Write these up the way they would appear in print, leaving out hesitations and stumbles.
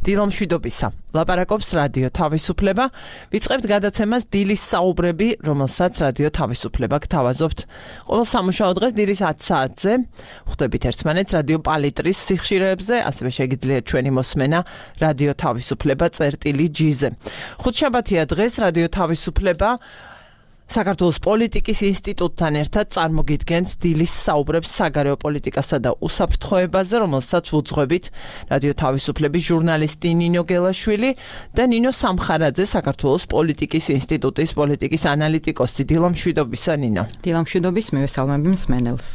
დილომშვიდობისა. ლაპარაკობს რადიო თავისუფლება. ვიწყებთ გადაცემას დილის საუბრები, რომელსაც რადიო თავისუფლება გთავაზობთ. ყოველ სამუშაო დღეს დილის 10 საათზე ხვდებით ერთმანეთს რადიო პალიტრის სიხშირეებზე, ასევე შეგიძლიათ ჩვენი მოსმენა რადიო თავისუფლება წერტილი-G-ზე. ხუთშაბათია დღეს რადიო თავისუფლება საქართველოს პოლიტიკის ინსტიტუტთან ერთად წარმოგიდგენთ დილის საუბრებს საგარეო პოლიტიკასა და უსაფრთხოებაზე, რომელსაც უძღვებით რადიო თავისუფლების ჟურნალისტი ნინო გელაშვილი და ნინო სამხარაძე, საქართველოს პოლიტიკის ინსტიტუტის პოლიტიკის ანალიტიკოსი. დილომშვიდობისა, ნინო. დილომშვიდობის, მივესალმები მსმენელს.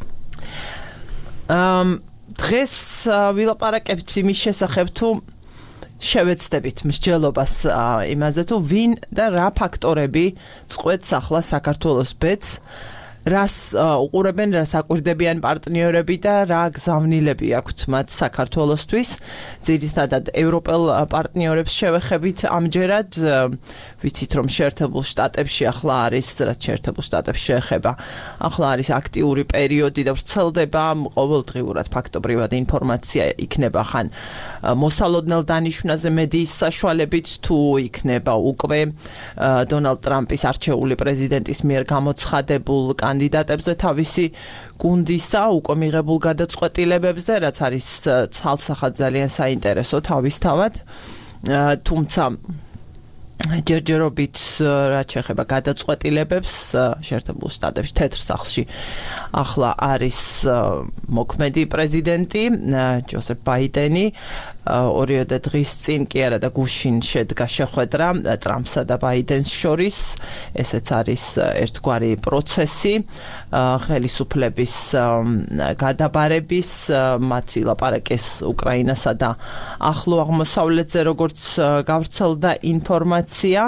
დღეს ვილაპარაკებთ იმის შესახებ, თუ შევეცდებით მსჯელობას იმაზე, თუ ვინ და რა ფაქტორები წყვეტს ახლა საქართველოს ბედს, რას უყურებენ, რას აკვირდებიან პარტნიორები და რა გზავნილები აქვთ მათ საქართველოსთვის. ძირითადად ევროპელ პარტნიორებს შევეხებით ამჯერად, ვიცით რომ შეერთებულ შტატებში ახლა არის, რაც შეერთებულ შტატებს შეეხება, ახლა არის აქტიური პერიოდი და ვრცელდება ყოველდღიურად ფაქტობრივად ინფორმაცია იქნება ხან მოსალოდნელ დანიშვნაზე მედიის საშუალებით, თუ იქნება უკვე დონალდ ტრამპის არჩეული პრეზიდენტის მიერ გამოცხადებულ კანდიდატებზე თავისი გუნდისა უკვე მიღებულ გადაწყვეტილებებზე, რაც არის ცალსახად ძალიან საინტერესო თავისთავად, თუმცა ჯერჯერობით რაც შეეხება გადაწყვეტილებებს შეერთებულ შტატებში თეთრ სახლში ახლა არის მოქმედი პრეზიდენტი ჯოსეფ ბაიდენი. ორიოდე დღის წინ კი არა და გუშინ შედგა შეხვედრა ტრამპსა და ბაიდენს შორის. ესეც არის ერთგვარი პროცესი ხელისუფლების გადაბარების, მათი ლაპარაკის უკრაინასა და ახლო აღმოსავლეთზე, როგორც გავრცელდა ინფორმაცია.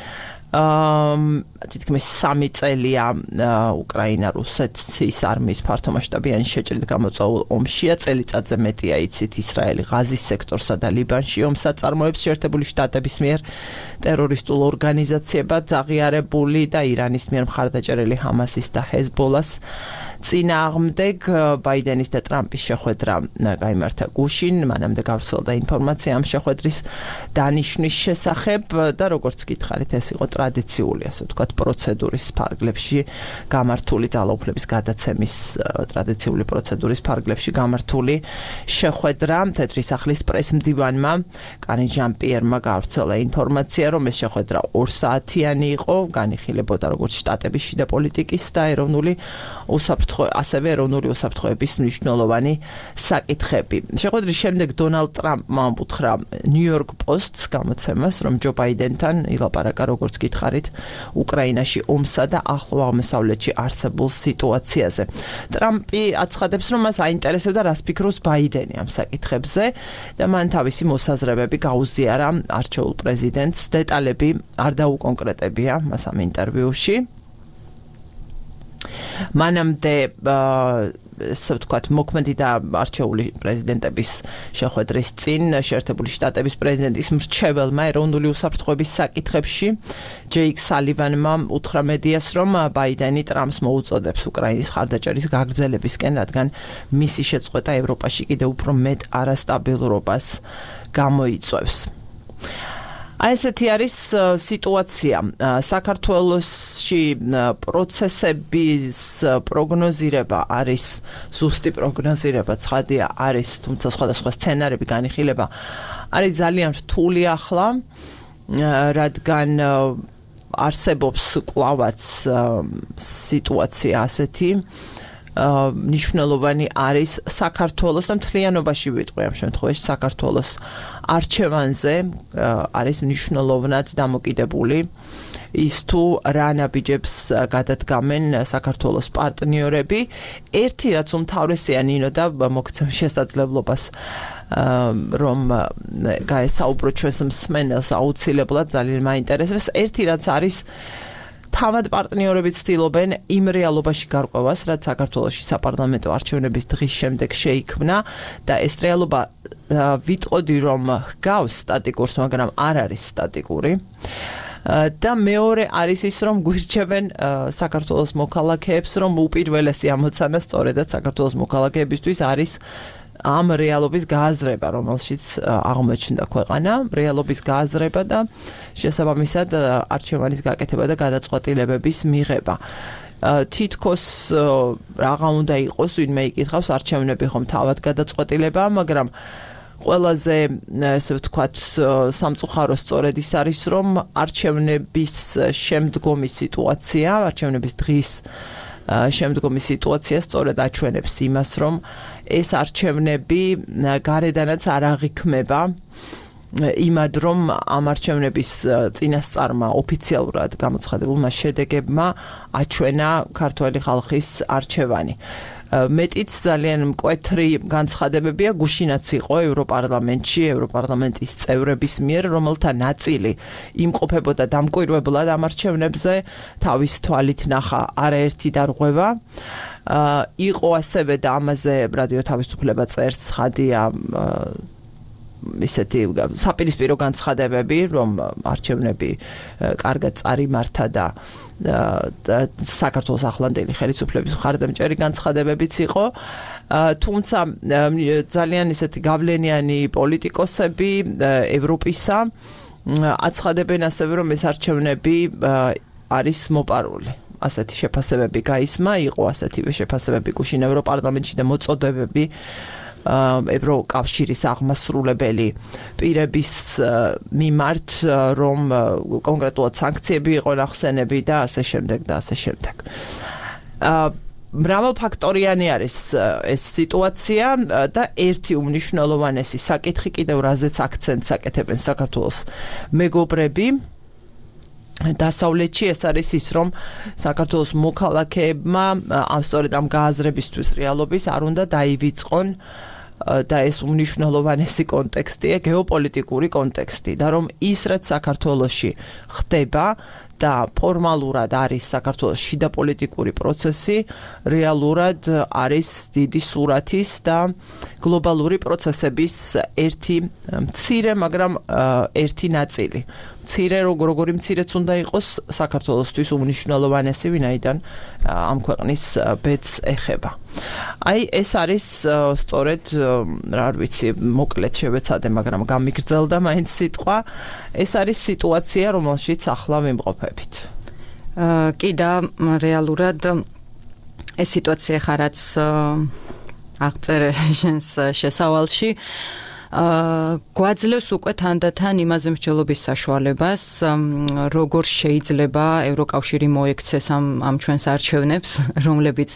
თითქმის 3 წელია უკრაინა რუსეთის არმიის ფართომასშტაბიანი შეჭრით გამოწვეულ ომშია, წელიწადზე მეტია იცით ისრაელი ღაზის სექტორსა და ლიბანში ომს აწარმოებს შეერთებული შტატების მიერ ტერორისტულ ორგანიზაციებად აღიარებული და ირანის მიერ მხარდაჭერილი ჰამასის და ჰეზბოლას წინააღმდეგ. ბაიდენის და ტრამპის შეხვედრა გაიმართა გუშინ, მანამდე გავრცელდა ინფორმაცია ამ შეხვედრის დანიშვნის შესახებ და როგორც გითხარით, ეს იყო ტრადიციული, ასე ვთქვათ, პროცედურის ფარგლებში გამართული ძალაუფლების გადაცემის ტრადიციული პროცედურის ფარგლებში გამართული შეხვედრა. თეთრი სახლის პრესმდივანმა კარი ჟან-პიერმა გავრცელა ინფორმაცია, რომ ეს შეხვედრა 2 საათიანი იყო, განიხილებოდა როგორც შტატების შიდა პოლიტიკის და ასევე ეროვნული უსაფრთხოების მნიშვნელოვანი საკითხები. შეხვედრის შემდეგ დონალდ ტრამპმა უთხრა ნიუ-იორკ პოსტს გამოცემას, რომ ჯო ბაიდენთან ილაპარაკა, როგორც გითხარით, უკრაინაში ომსა და ახლო აღმოსავლეთში არსებულ სიტუაციაზე. ტრამპი აცხადებს, რომ მას აინტერესებდა, რას ფიქრობს ბაიდენი ამ საკითხებზე და მან თავისი მოსაზრებები გაუზიარა არჩეულ პრეზიდენტს. დეტალები არ დაუკონკრეტებია მას ამ ინტერვიუში. მანამდე ესე ვთქვათ, მოქმედი და არჩეული პრეზიდენტების შეხვედრის წინ შეერთებული შტატების პრეზიდენტის მრჩეველმა ეროვნული უსაფრთხოების საკითხებში ჯეიკ სალივანმა უთხრა მედიას, რომ ბაიდენი ტრამპს მოუწოდებს უკრაინის მხარდაჭერის გაგრძელებისკენ, რადგან მისი შეწყვეტა ევროპაში კიდევ უფრო მეტ არასტაბილურობას გამოიწვევს. აი ესეთი არის სიტუაცია. საქართველოში პროცესების პროგნოზირება არის, ზუსტი პროგნოზირება ცხადია არის, თუმცა სხვადასხვა სცენარები განიხილება არის ძალიან რთული ახლა, რადგან არსებობს კვლავაც სიტუაცია ასეთი, მნიშვნელოვანი არის საქართველოს და მთლიანობაში ვიტყვი ამ შემთხვევაში საქართველოს არჩევანზე არის მნიშვნელოვნად დამოკიდებული ის, თუ რა ნაბიჯებს გადადგამენ საქართველოს პარტნიორები. ერთი რაც უმთავრესია, ნინო, და მოგცემ შესაძლებლობას რომ გაესაუბრო ჩვენს მსმენელს აუცილებლად ძალიან მაინტერესებს. ერთი რაც არის, თავად პარტნიორები ცდილობენ იმ რეალობაში გარკვევას, რაც საქართველოში საპარლამენტო არჩევნების დღის შემდეგ შეიქმნა და ეს რეალობა ვიტყოდი, რომ ჰგავს სტატიკურს, მაგრამ არ არის სტატიკური. და მეორე არის ის, რომ გვირჩევენ საქართველოს მოქალაქეებს, რომ უპირველესი ამოცანა სწორედაც საქართველოს მოქალაქეებისთვის არის ამ რეალობის გააზრება, რომელშიც აღმოჩნდა ქვეყანა, რეალობის გააზრება და შესაბამისად არჩევანის გაკეთება და გადაწყვეტილებების მიღება. თითქოს რაღა უნდა იყოს, ვინმე იკითხავს, არჩევნები ხომ თავად გადაწყვეტილებაა, მაგრამ ყველაზე ესე ვთქვათ სამწუხარო სწორედ ის არის, რომ არჩევნების შემდგომი სიტუაცია, არჩევნების დღის შემდგომი სიტუაცია სწორედ აჩვენებს იმას, რომ ეს არჩევნები გარედანაც არ აღიქმება იმად, რომ ამ არჩევნების წინასწარმა ოფიციალურად გამოცხადებულმა შედეგებმა აჩვენა ქართველი ხალხის არჩევანი. მეტიც ძალიან მკვეთრი განცხადებებია გუშინაც იყო ევროპარლამენტში, ევროპარლამენტის წევრების მიერ, რომელთა ნაწილი იმყოფებოდა დამკვირვებლად ამ არჩევნებზე, თავის თვალით ნახა არაერთი დარღვევა. იყო ასევე და ამაზე რადიო თავისუფლება წერს ცხადია ისეთი საპირისპირო განცხადებები, რომ არჩევნები კარგად წარიმართა და საქართველოს ახლანდელი ხელისუფლების მხარდამჭერი განცხადებებიც იყო. თუმცა ძალიან ისეთი გავლენიანი პოლიტიკოსები ევროპისა აცხადებენ ასევე, რომ ეს არჩევნები არის მოპარული. ასეთი შეფასებები გაისმა, იყო ასეთივე შეფასებები გუშინ ევროპარლამენტში და მოწოდებები ევროკავშირის აღმასრულებელი პირების მიმართ, რომ კონკრეტულად სანქციები იყო ნახსენები და ასე შემდეგ და ასე შემდეგ. მრავალფაქტორიანი არის ეს სიტუაცია და ერთი უმნიშვნელოვანესი საკითხი კიდევ რაზეც აქცენტს აკეთებენ საქართველოს მეგობრები დასავლეთში ეს არის ის, რომ საქართველოს მოქალაქეებმა სწორედ ამ გააზრებისთვის რეალობის არ უნდა დაივიწყონ და ეს უმნიშვნელოვანესი კონტექსტია გეოპოლიტიკური კონტექსტი და რომ ის რაც საქართველოში ხდება და ფორმალურად არის საქართველოს შიდა პოლიტიკური პროცესი, რეალურად არის დიდი სურათის და გლობალური პროცესების ერთი მცირე, მაგრამ ერთი ნაწილი. მცირე როგორი მცირეც უნდა იყოს საქართველოსთვის უმნიშვნელოვანესი, ვინაიდან ამ ქვეყნის ბედს ეხება. აი ეს არის სწორედ რა ვიცი, მოკლედ შევეცადე, მაგრამ გამიგრძელდა მაინც სიტყვა. ეს არის სიტუაცია, რომელშიც ახლა ვიმყოფებით. კი და რეალურად ეს სიტუაცია ხარაც აღწერე შენს შესავალში გვაძლევს უკვე თანდათან იმაზე მსჯელობის საშუალებას, როგორ შეიძლება ევროკავშირი მოექცეს ამ ჩვენს არჩევნებს, რომლებიც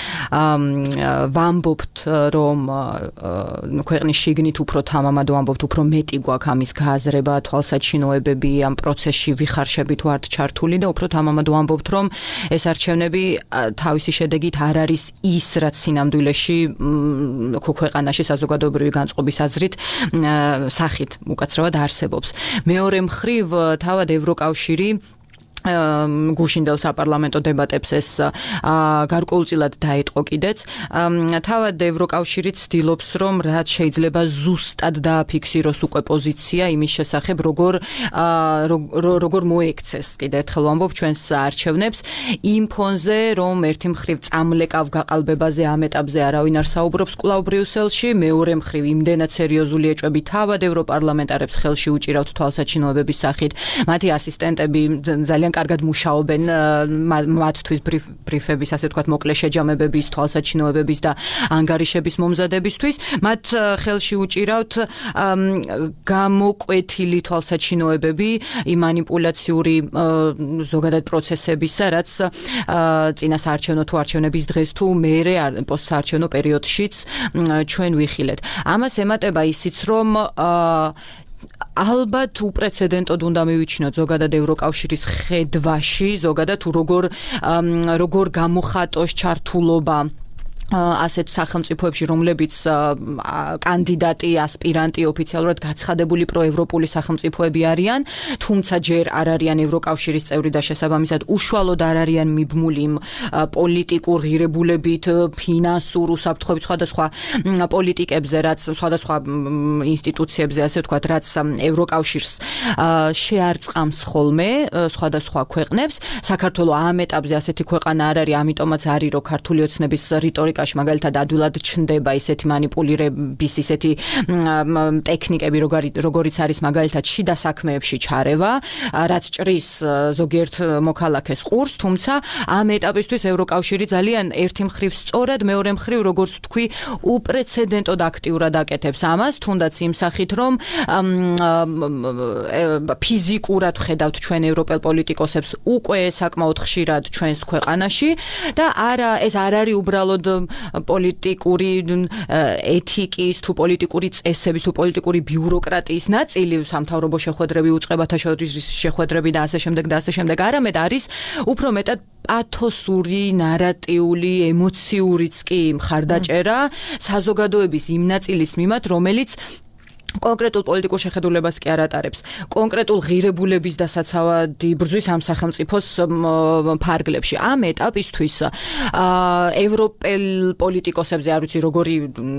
ვამბობთ, რომ ქვეყნის შიგნით უფრო თამამად ვამბობთ, უფრო მეტი გვაქვს ამის გააზრება, თვალსაჩინოებები, ამ პროცესში ვიხარშებით ვართ ჩართული და უფრო თამამად ვამბობთ, რომ ეს არჩევნები თავისი შედეგით არ არის ის, რაც სინამდვილეში ქვეყანაში საზოგადოებრივი განწყობის აზრით სახით უკაცრავად არსებობს. მეორე მხრივ თავად ევროკავშირი გუშინდელ საპარლამენტო დებატებს ეს გარკვეულწილად დაეტყო კიდეც. თავად ევროკავშირი ცდილობს, რომ რაც შეიძლება ზუსტად დააფიქსიროს უკვე პოზიცია იმის შესახებ, როგორ მოექცეს, კიდევ ერთხელ ვამბობ, ჩვენს არჩევნებს იმ ფონზე, რომ ერთი მხრივ წამლეკავ გაყალბებაზე ამ ეტაპზე არავინ არ საუბრობს კვლავ ბრიუსელში, მეორე მხრივ იმდენად სერიოზული ეჭვები თავად ევროპარლამენტარებს ხელში უჭირავთ თვალსაჩინოებების სახით. მათი ასისტენტები ძალიან კარგად მუშაობენ მათთვის ბრიფების, ასე ვთქვათ, მოკლე შეჯამებების, თვალსაჩინოებების და ანგარიშების მომზადებისთვის. მათ ხელში უჭირავთ გამოკვეთილი თვალსაჩინოებები იმ მანიპულაციური ზოგადად პროცესებისა, რაც წინა საარჩევნო თუ არჩევნების დღეს თუ მერე პოსტსაარჩევნო პერიოდშიც ჩვენ ვიხილეთ. ამას ემატება ისიც, რომ ალბათ უპრეცედენტოდ უნდა მივიჩნიოთ ზოგადად ევროკავშირის ხედვაში, ზოგადად თუ როგორ გამოხატოს ჩართულობა ასეთ სახელმწიფოებში, რომლებიც კანდიდატი, ასპირანტი ოფიციალურად გაცხადებული პროევროპული სახელმწიფოები არიან, თუმცა ჯერ არ არიან ევროკავშირის წევრი და შესაბამისად უშუალოდ არ არიან მიბმული პოლიტიკურ ღირებულებით, ფინანსურ უსაფრთხოებით, სხვადასხვა პოლიტიკებზე, რაც სხვადასხვა ინსტიტუციებზე, ასე ვთქვათ, რაც ევროკავშირს შეარწყამს ხოლმე სხვადასხვა ქვეყნებს. საქართველო ამ ეტაპზე ასეთი ქვეყანა არ არის, ამიტომაც არის, რომ ქართული ოცნების რიტორიკა რიტორიკაში მაგალითად ადვილად ჩნდება ისეთი манипуლირების ისეთი ტექნიკები, როგორიც არის მაგალითად შიდა საქმეებში ჩარევა, რაც ჭრის ზოგიერთ მოქალაქეს ყურს, თუმცა ამ ეტაპისთვის ევროკავშირი ძალიან ერთი მხრივ სწორად, მეორე მხრივ როგორც ვთქვი, უპრეცედენტოდ აქტიურად აკეთებს ამას, თუნდაც იმ სახით, რომ ფიზიკურად ხედავთ ჩვენ ევროპელ პოლიტიკოსებს უკვე საკმაოდ ხშირად ჩვენს ქვეყანაში და ეს არ არის უბრალოდ პოლიტიკური ეთიკის თუ პოლიტიკური წესების თუ პოლიტიკური ბიუროკრატიის ნაწილი, სამთავრობო შეხვედრები, უწყებათა შორის შეხვედრები და ასე შემდეგ, არამედ არის უფრო მეტად პათოსური, ნარატიული, ემოციურიც კი მხარდაჭერა საზოგადოების იმ ნაწილის მიმართ, რომელიც კონკრეტულ პოლიტიკურ შეხედულებას კი არ ატარებს. კონკრეტულ ღირებულების დასაცავად იბრძვის ამ სახელმწიფოს ფარგლებში. ამ ეტაპისთვის ევროპელ პოლიტიკოსებზე არ ვიცი როგორი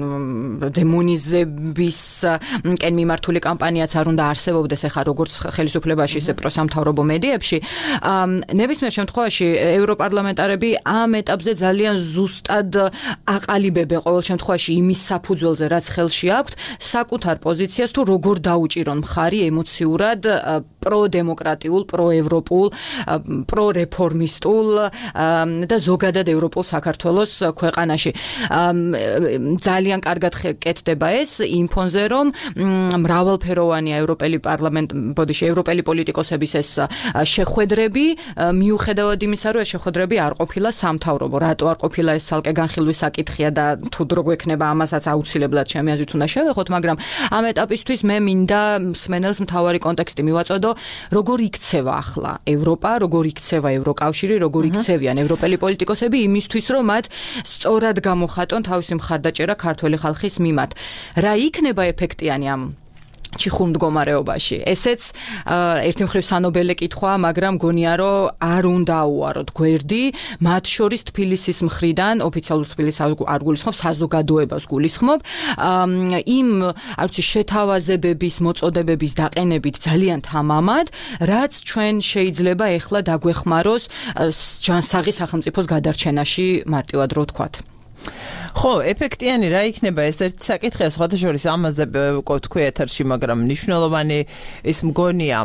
დემონიზებისკენ მიმართული კამპანიაც არ უნდა არსებობდეს ახლა როგორც ხელისუფლებაში, ისე პროსამთავრობო მედიებში. ნებისმიერ შემთხვევაში ევროპარლამენტარები ამ ეტაპზე ძალიან ზუსტად აყალიბებენ ყოველ შემთხვევაში იმის საფუძველზე, რაც ხელში აქვთ, საკუთარ პოზიციას თუ როგორ დაუჭირონ მხარი ემოციურად პროდემოკრატიულ, პროევროპულ, პრორეფორმისტულ და ზოგადად ევროპულ საქართველოს ქვეყანაში. ძალიან კარგად კეთდება ეს იმ ფონზე, რომ მრავალფეროვანია ევროპელი პოლიტიკოსების ეს შეხვედრები, მიუხედავად იმისა, რომ ეს შეხვედრები არ ყოფილა სამთავრობო. რატო არ ყოფილა ეს ცალკე განხილვის საკითხია და თუ დრო გვექნება ამასაც აუცილებლად ჩემი აზრით უნდა შევეხოთ, მაგრამ ამ ეტაპისთვის მე მინდა მსმენელს მთავარი კონტექსტი მივაწოდო, როგორ იქცევა ახლა ევროპა, როგორ იქცევა ევროკავშირი, როგორ იქცევიან ევროპელი პოლიტიკოსები იმისთვის, რომ მათ სწორად გამოხატონ თავისი მხარდაჭერა ქართველი ხალხის მიმართ. რა იქნება ეფექტიანი ამ ჩიხურ მდგომარეობაში. ესეც ერთი მხრივ სანობელე კითხვაა, მაგრამ გონია, რომ არ უნდა აუაროთ გვერდი, მათ შორის თბილისის მხრიდან, ოფიციალურ თბილისს არ გულისხმობ, საზოგადოებას გულისხმობ, იმ არ ვიცი შეთავაზებების, მოწოდებების დაყენებით ძალიან თამამად, რაც ჩვენ შეიძლება ეხლა დაგვეხმაროს ჯანსაღი სახელმწიფოს გადარჩენაში, მარტივად რო ვთქვათ. ხო, ეფექტიანი რა იქნება ეს ერთი საკითხია, სხვათა შორის ამაზე ვთქვი ეთერში, მაგრამ მნიშვნელოვანი ის მგონია,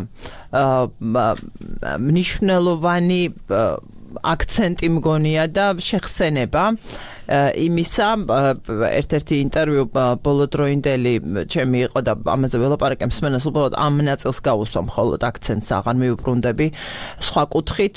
მნიშვნელოვანი აქცენტი მგონია და შეხსენება იმისა, ერთ-ერთი ინტერვიუ ბოლოდროინდელი ჩემი იყო და ამაზე ველაპარაკე მსმენელს, უბრალოდ ამ ნაწილს გავუსვა მხოლოდ აქცენტს აღარ მივუბრუნდები. სხვა კუთხით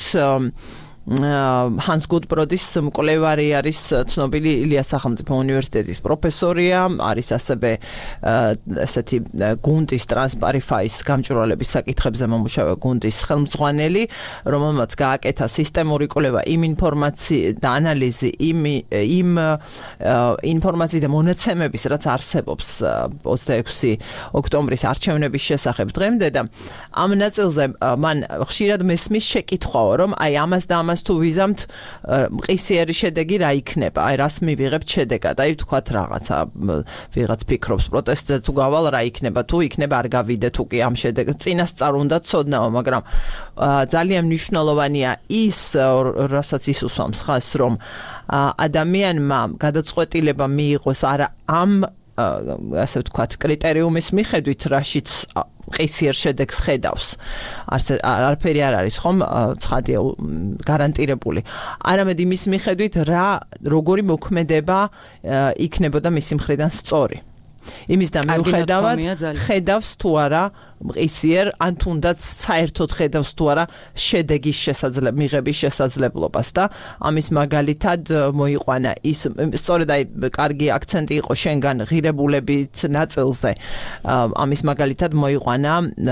ჰანს გუდბროდის მკვლევარი არის ცნობილი ილიას სახელმწიფო უნივერსიტეტის პროფესორია, არის ასევე ესეთი გუნდის ტრანსპარიფაის გამჭვირვალების საკითხებზე მომუშავე გუნდის ხელმძღვანელი, რომელმაც გააკეთა სისტემური კვლევა იმ ინფორმაციის და ანალიზი იმ ინფორმაციის და მონაცემების, რაც არსებობს 26 ოქტომბრის არჩევნების შესახებ დღემდე და ამ ნაწილზე მან ხშირად მესმის შეკითხვაო, რომ აი ამას და თუ ვიზამთ მყისიერი შედეგი რა იქნება, აი რას მივიღებთ შედეგად, აი ვთქვათ რაღაცა ვიღაც ფიქრობს პროტესტზე თუ გავალ რა იქნება, თუ იქნება არ გავიდე, თუ კი ამ შედეგს წინასწარ უნდა ცოდნაო, მაგრამ ძალიან მნიშვნელოვანია ის, რასაც ის უსვამს ხაზს, რომ ადამიანმა გადაწყვეტილება მიიღოს არა ამ ასე ვთქვათ კრიტერიუმის მიხედვით, რაშიც მყისიერ შედეგს ხედავს. არაფერი არ არის ხომ ცხადია გარანტირებული. არამედ იმის მიხედვით როგორი მოქმედება იქნებოდა მისი მხრიდან სწორი. იმის და მიუხედავად ხედავს თუ არა მყისიერ, ან თუნდაც საერთოდ ხედავს თუ არა შედეგის მიღების შესაძლებლობას და ამის მაგალითად მოიყვანა ის სწორედ აი კარგი აქცენტი იყო შენგან ღირებულებით ნაწილზე. ამის მაგალითად მოიყვანა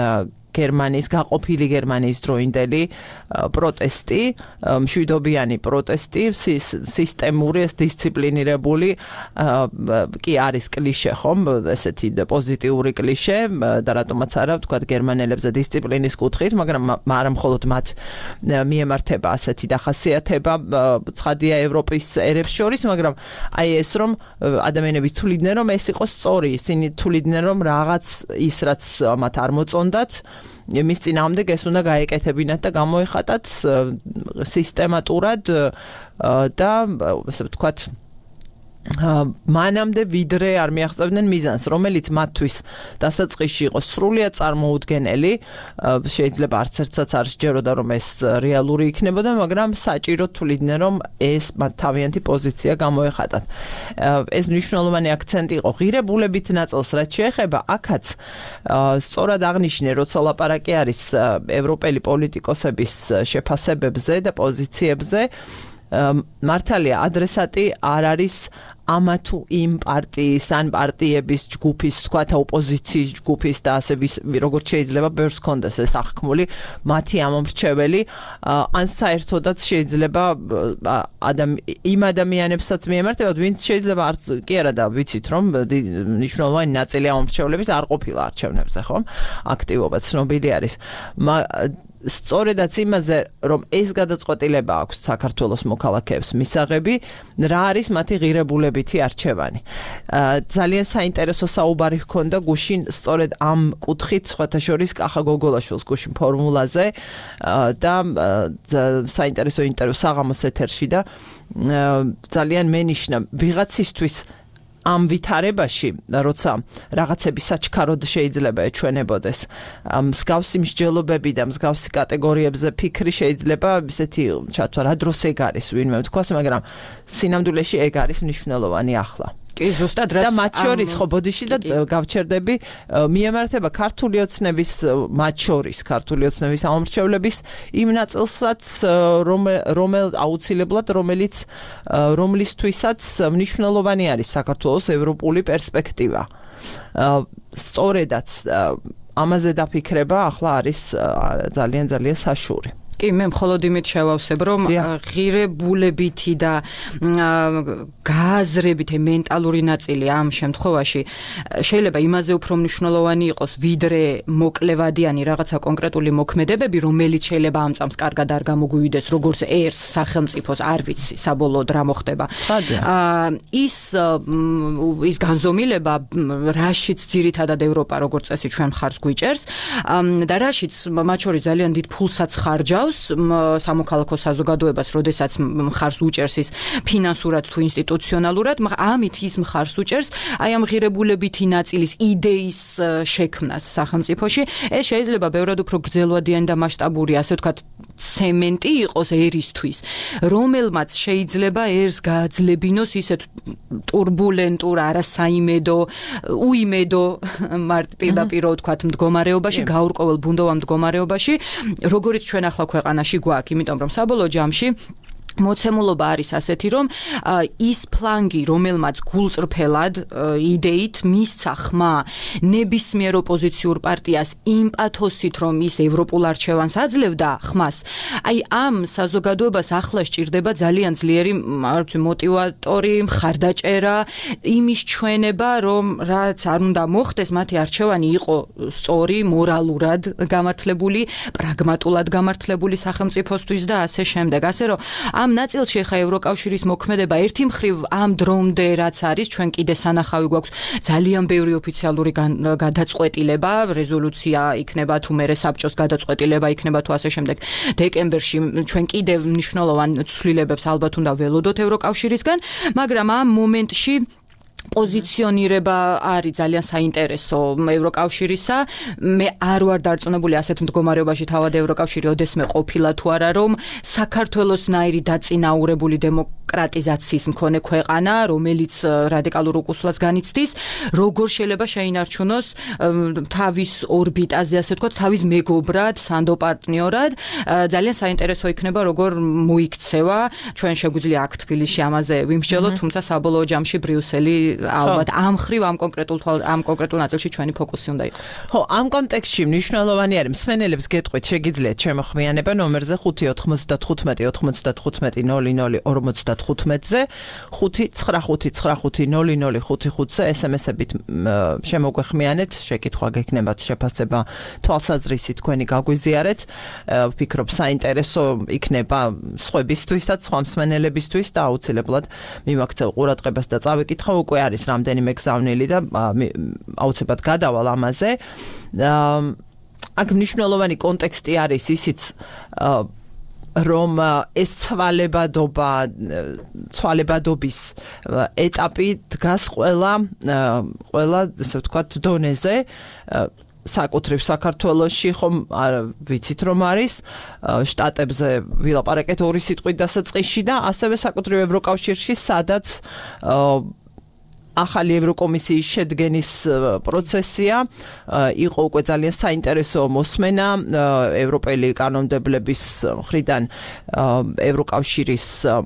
გაყოფილი გერმანიის დროინდელი პროტესტი, მშვიდობიანი პროტესტი, სისტემური, დისციპლინირებული კი არის კლიშე, ხომ, ესეთი პოზიტიური კლიშე და რატომაც არა, ვთქვათ, გერმანელებზე დისციპლინის კუთხით, მაგრამ არა მხოლოდ მათ მიემართება ასეთი დახასიათება, ცხადია ევროპის ერებს შორის, მაგრამ აი ეს რომ ადამიანები თვლიდნენ, რომ ეს იყო სწორი, ისინი თვლიდნენ, რომ რაღაც ის რაც მათ არ მოწონდათ მის წინააღმდეგ ეს უნდა გაეკეთებინათ და გამოეხატათ სისტემატურად და ასე ვთქვათ მანამდე ვიდრე არ მიაღწევდნენ მიზანს, რომელიც მათთვის დასაწყისში იყო სრულიად წარმოუდგენელი, შეიძლება არც ერთსაც არ სჯეროდა, რომ ეს რეალური იქნებოდა, მაგრამ საჭიროდ თვლიდნენ, რომ ეს მათ თავიანთი პოზიცია გამოეხატათ. ეს მნიშვნელოვანი აქცენტი იყო ღირებულებით ნაწილს, რაც შეეხება აქაც სწორად აღნიშნე, როცა ლაპარაკი არის ევროპელი პოლიტიკოსების შეფასებებზე და პოზიციებზე, მართალია ადრესატი არ არის ამა თუ იმ პარტიის ან პარტიების ჯგუფის, თქვათ, ოპოზიციის ჯგუფის და ასე როგორც შეიძლება ბევრს ჰქონდეს ეს აღქმული, მათი ამომრჩეველი, ან საერთოდაც შეიძლება იმ ადამიანებსაც მიემართებათ, ვინც შეიძლება არც კი არა და ვიცით, რომ მნიშვნელოვანი ნაწილი ამომრჩევლების არ ყოფილა არჩევნებზე, ხომ? აქტივობა ცნობილი არის. სწორედაც იმაზე, რომ ეს გადაწყვეტილება აქვს საქართველოს მოქალაქეებს მისაღები, რა არის მათი ღირებულებითი არჩევანი. ძალიან საინტერესო საუბარი ჰქონდა გუშინ სწორედ ამ კუთხით, სხვათა შორის კახა გოგოლაშვილს გუშინ ფორმულაზე და საინტერესო ინტერვიუ საღამოს ეთერში და ძალიან მენიშნა ვიღაცისთვის ამ ვითარებაში, როცა რაღაცები საჩქაროდ შეიძლება ეჩვენებოდეს, მსგავსი მსჯელობები და მსგავსი კატეგორიებზე ფიქრი შეიძლება ისეთი ჩათვა, რა დროს ეგ არის ვინმე თქვას, მაგრამ სინამდვილეში ეგ არის მნიშვნელოვანი ახლა. კი, ზუსტად რაც და მათ შორის ხო ბოდიში და გავჩერდები მიემართება ქართული ოცნების მათ შორის ქართული ოცნების ამომრჩევლების იმ ნაწილსაც აუცილებლად რომლისთვისაც მნიშვნელოვანი არის საქართველოს ევროპული პერსპექტივა. სწორედაც ამაზე დაფიქრება ახლა არის ძალიან საშური. კი, მე მხოლოდ იმით შევავსებ, რომ ღირებულებითი და გააზრებითი მენტალური ნაწილი ამ შემთხვევაში შეიძლება იმაზე უფრო მნიშვნელოვანი იყოს, ვიდრე მოკლევადიანი რაღაცა კონკრეტული მოქმედებები, რომელიც შეიძლება ამ წამს კარგად არ გამოგვივიდეს, როგორც ერს სახელმწიფოს, არ ვიცი, საბოლოოდ რა მოხდება. ის განზომილება, რაშიც ძირითადად ევროპა როგორც წესი ჩვენ მხარს გვიჭერს და რაშიც მათ შორის ძალიან დიდ ფულსაც ხარჯავს სამოქალაქო საზოგადოებას, როდესაც მხარს უჭერს ის ფინანსურად თუ ინსტიტუციონალურად, ამით ის მხარს უჭერს აი ამ ღირებულებითი ნაწილის იდეის შექმნას სახელმწიფოში. ეს შეიძლება ბევრად უფრო გრძელვადიანი და მასშტაბური, ასე ვთქვათ, ცემენტი იყოს ერისთვის, რომელმაც შეიძლება ერს გააძლებინოს ისეთ ტურბულენტურ, არასაიმედო, უიმედო პირდაპირ ვთქვათ მდგომარეობაში, გაურკვეველ ბუნდოვან მდგომარეობაში, როგორც ჩვენ ახლა ქვეყანაში გვაქვს, იმიტომ რომ საბოლოო ჯამში მოცემულობა არის ასეთი, რომ ის ფლანგი, რომელმაც გულწრფელად იდეით მისცა ხმა ნებისმიერ ოპოზიციურ პარტიას იმ პათოსით, რომ ის ევროპულ არჩევანს აძლევდა ხმას, აი ამ საზოგადოებას ახლა სჭირდება ძალიან ძლიერი მოტივატორი, მხარდაჭერა, იმის ჩვენება, რომ რაც არ უნდა მოხდეს, მათი არჩევანი იყო სწორი, მორალურად გამართლებული, პრაგმატულად გამართლებული სახელმწიფოსთვის და ასე შემდეგ. ასე რომ ამ ნაწილში ხა ევროკავშირის მოქმედება ერთი მხრივ ამ დრომდე რაც არის, ჩვენ კიდე სანახავი გვაქვს ძალიან ბევრი ოფიციალური გადაწყვეტილება, რეზოლუცია იქნება თუ მერე საბჭოს გადაწყვეტილება იქნება თუ ასე შემდეგ. დეკემბერში ჩვენ კიდე მნიშვნელოვან ცვლილებებს ალბათ უნდა ველოდოთ ევროკავშირისგან, მაგრამ ამ მომენტში პოზიციონირება არის ძალიან საინტერესო ევროკავშირისა. მე არ ვარ დარწმუნებული ასეთ მდგომარეობაში თავად ევროკავშირი ოდესმე ყოფილა თუ არა, რომ საქართველოს ნაირი დაწინაურებული დემოკრატიზაციის მქონე ქვეყანა, რომელიც რადიკალურ უკუსლას განიცდის, როგორ შეიძლება შეინარჩუნოს თავის ორბიტაზე, ასე ვთქვათ, თავის მეგობრად, სანდო პარტნიორად. ძალიან საინტერესო იქნება, როგორ მოიქცევა. ჩვენ შეგვიძლია აქ თბილისში ამაზე ვიმსჯელოთ, თუმცა საბოლოო ჯამში ბრიუსელი ალბათ ამ ხრივ ამ კონკრეტულ ნაწილში ჩვენი ფოკუსი უნდა იყოს. ხო, ამ კონტექსტში მნიშვნელოვანი არის მსმენელებს გეტყვით, შეგიძლიათ შემოხმიანება ნომერზე 595-95-00-55-ზე 595-95-00-55-ზე SMS-ებით შემოგვეხმიანეთ, შეკითხვა გექნებათ, შეფასება, თვალსაზრისი თქვენი გაგვიზიარეთ. ვფიქრობ, საინტერესო იქნება სხვებისთვისაც, სხვა მსმენელებისთვის და აუცილებლად მიმაქცევ ყურადღებას და წავიკითხავ, უკვე არის რამდენიმე გზავნილი და აუცილებლად გადავალ ამაზე. აქ მნიშვნელოვანი კონტექსტი არის ისიც რომ ეს ცვალებადობის ეტაპი დგას ყველა ესე ვთქვათ დონეზე საკუთრივ საქართველოში ხომ ვიცით რომ არის შტატებზე ვილაპარაკეთ ორი სიტყვით დასაწყისში და ასევე საკუთრივ ევროკავშირში სადაც ახალი ევროკომისიის შედგენის პროცესია იყო უკვე ძალიან საინტერესო მოსმენა ევროპელი კანონმდებლების მხრიდან ევროკავშირის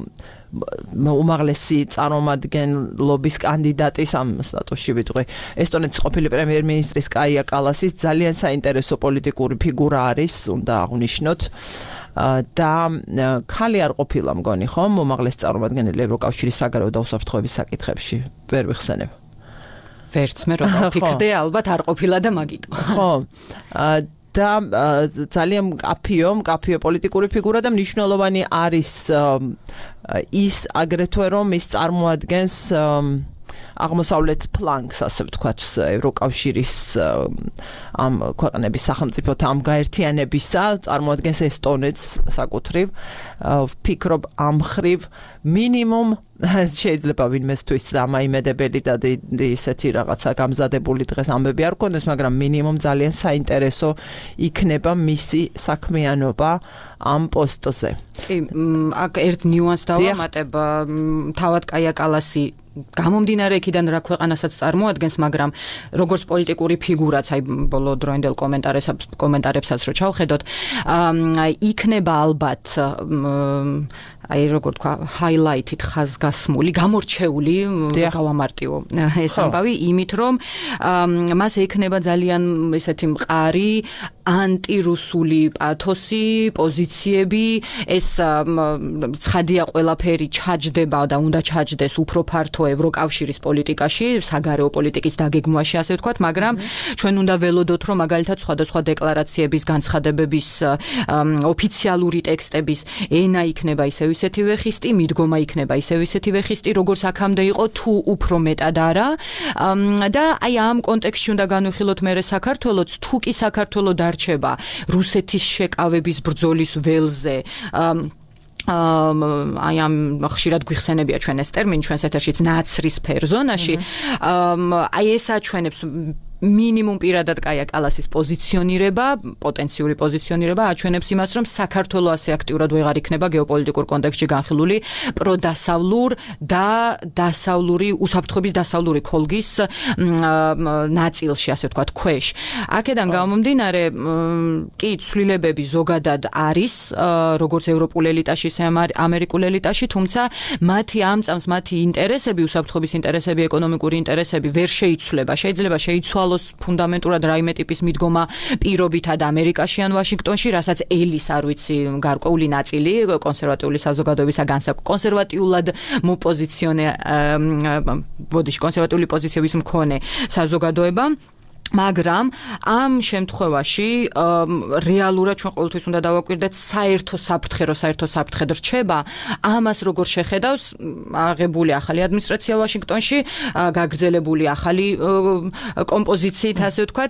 უმაღლესი წარმომადგენლობის კანდიდატის ამ სტატუსში ვიტყვი ესტონეთის ყოფილი პრემიერ-მინისტრის კაია კალასის ძალიან საინტერესო პოლიტიკური ფიგურა არის უნდა აღვნიშნოთ და ხალი არ ყოფილა მგონი ხომ უმაღლესი წარმომადგენელი ევროკავშირის საგარეო და უსაფრთხოების საკითხებში ვერ ვიხსენებ ვერც მე რო ვფიქრდე ალბათ არ ყოფილა და მაგით ხო და ძალიან მკაფიო პოლიტიკური ფიგურა და მნიშვნელოვანი არის ის აგრეთვე რომ ის წარმოადგენს აღმოსავლეთ ფლანგს ასე ვთქვათ ევროკავშირის ამ ქვეყნების სახელმწიფოთა ამ გაერთიანებისა წარმოადგენს ესტონეთს საკუთრივ ვფიქრობ ამ ხრივ მინიმუმ შეიძლება ვინმესთვის დამაიმედებელი და ისეთი რაღაცა გამზადებული დღეს ამბები არ გქონდეს მაგრამ მინიმუმ ძალიან საინტერესო იქნება მისი საქმიანობა ამ პოსტზე კი აქ ერთ ნიუანსს დავამატებ თავად კაია კალასი გამომდინარე იქიდან რა ქვეყანასაც წარმოადგენს, მაგრამ როგორც პოლიტიკური ფიგურაც, აი ბოლო დროინდელ კომენტარებსაც რო ჩავხედოთ, იქნება ალბათ აი როგორ თქვა, highlighted ხაზგასმული, გამორჩეული, გავამარტივო ეს ამბავი, იმით რომ მას ექნება ძალიან ესეთი მყარი ანტირუსული პათოსი, პოზიციები, ეს ცხადია ყველაფერი ჩაჯდება და უნდა ჩაჯდეს უფრო ფართო ევროკავშირის პოლიტიკაში, საგარეო პოლიტიკის დაგეგმვაში, ასე ვთქვათ, მაგრამ ჩვენ უნდა ველოდოთ, რომ მაგალითად სხვადასხვა დეკლარაციების, განცხადებების, ოფიციალური ტექსტების ენა იქნება ისევ ისეთივე ხისტი, მიდგომა იქნება ისევ ისეთივე ხისტი, როგორც აქამდე იყო, თუ უფრო მეტად არა. და აი ამ კონტექსტში უნდა განვიხილოთ მერე საქართველოს, თუ კი საქართველო დარჩება რუსეთის შეკავების ბრძოლის ველზე, აი ამ ხშირად გვიხსენებია ჩვენ ეს ტერმინი ჩვენს ეთერშიც ნაცრისფერ ზონაში აი ეს აჩვენებს მინიმუმ პირადად კაია კალასის პოზიციონირება, პოტენციური პოზიციონირება აჩვენებს იმას, რომ საქართველო ასე აქტიურად ვეღარ იქნება გეოპოლიტიკურ კონტექსტში განხილული პროდასავლურ და დასავლური უსაფრთხოების დასავლური ხოლგის ნაწილში, ასე ვთქვათ, ქვეშ. აქედან გამომდინარე, კი ცვლილებები ზოგადად არის, როგორც ევროპულ ელიტაში, ისე ამერიკულ ელიტაში, თუმცა მათი ამ წამს მათი ინტერესები, უსაფრთხოების ინტერესები, ეკონომიკური ინტერესები ვერ შეიცვლება. შეიძლება შეიცვალოს ფუნდამენტურად რაიმე ტიპის მიდგომა პირობითად ამერიკაში ან ვაშინგტონში, რასაც ელის არ ვიცი გარკვეული ნაწილი კონსერვატიული საზოგადოებისა კონსერვატიულად კონსერვატიული პოზიციების მქონე საზოგადოება მაგრამ ამ შემთხვევაში რეალურად ჩვენ ყოველთვის უნდა დავაკვირდეთ საერთო საფრთხე რჩება ამას როგორ შეხედავს აღებული ახალი ადმინისტრაცია ვაშინგტონში გაგრძელებული ახალი კომპოზიციით ასე ვთქვათ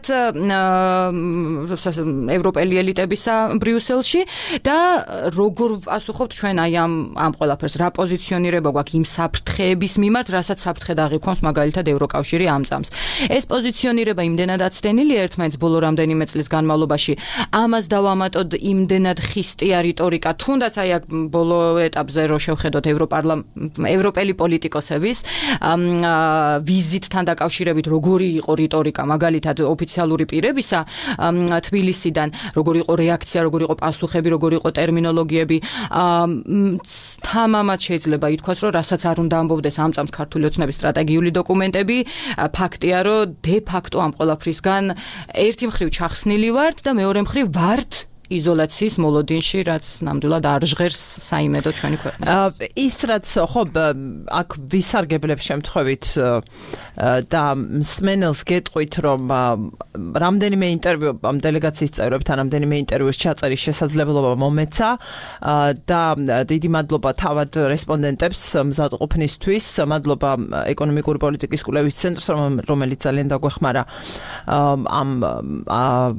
ევროპელი ელიტებისა ბრიუსელში და როგორ პასუხობთ ჩვენ აი ამ ყველაფერს რა პოზიციონირება გვაქვს იმ საფრთხეების მიმართ რასაც საფრთხე დაღიქვამს მაგალითად ევროკავშირი ამ წამს ეს პოზიციონირება იმდენად აცდენილია ერთმანეთს ბოლო რამდენიმე წლის განმავლობაში ამას დავამატოთ იმდენად ხისტია რიტორიკა თუნდაც აი აქ ბოლო ეტაპზე რო შევხედოთ ევროპელი პოლიტიკოსების ვიზიტთან დაკავშირებით როგორი იყო რიტორიკა მაგალითად ოფიციალური პირებისა თბილისიდან როგორი იყო რეაქცია როგორი იყო პასუხები როგორი იყო ტერმინოლოგიები თამამად შეიძლება ითქვას რომ რასაც არ უნდა ამბობდეს ამ წამს ქართული ოცნების სტრატეგიული დოკუმენტები ფაქტია რომ დე ფაქტო ამ ყველაფრისგან ერთი მხრივ ჩახსნილი ვართ და მეორე მხრივ ვართ იზოლაციის მოლოდინში, რაც ნამდვილად არ ჟღერს საიმედო ჩვენი ქვეყნის. ის რაც ხო აქ ვისარგებლებ შემთხვევით და მსმენელს გეტყვით, რომ რამდენიმე ინტერვიუ ამ დელეგაციის წევრებთან რამდენიმე ინტერვიუს ჩაწერის შესაძლებლობა მომეცა და დიდი მადლობა თავად რესპონდენტებს მზადყოფნისთვის, მადლობა ეკონომიკური პოლიტიკის კვლევის ცენტრს, რომელიც ძალიან დაგვეხმარა ამ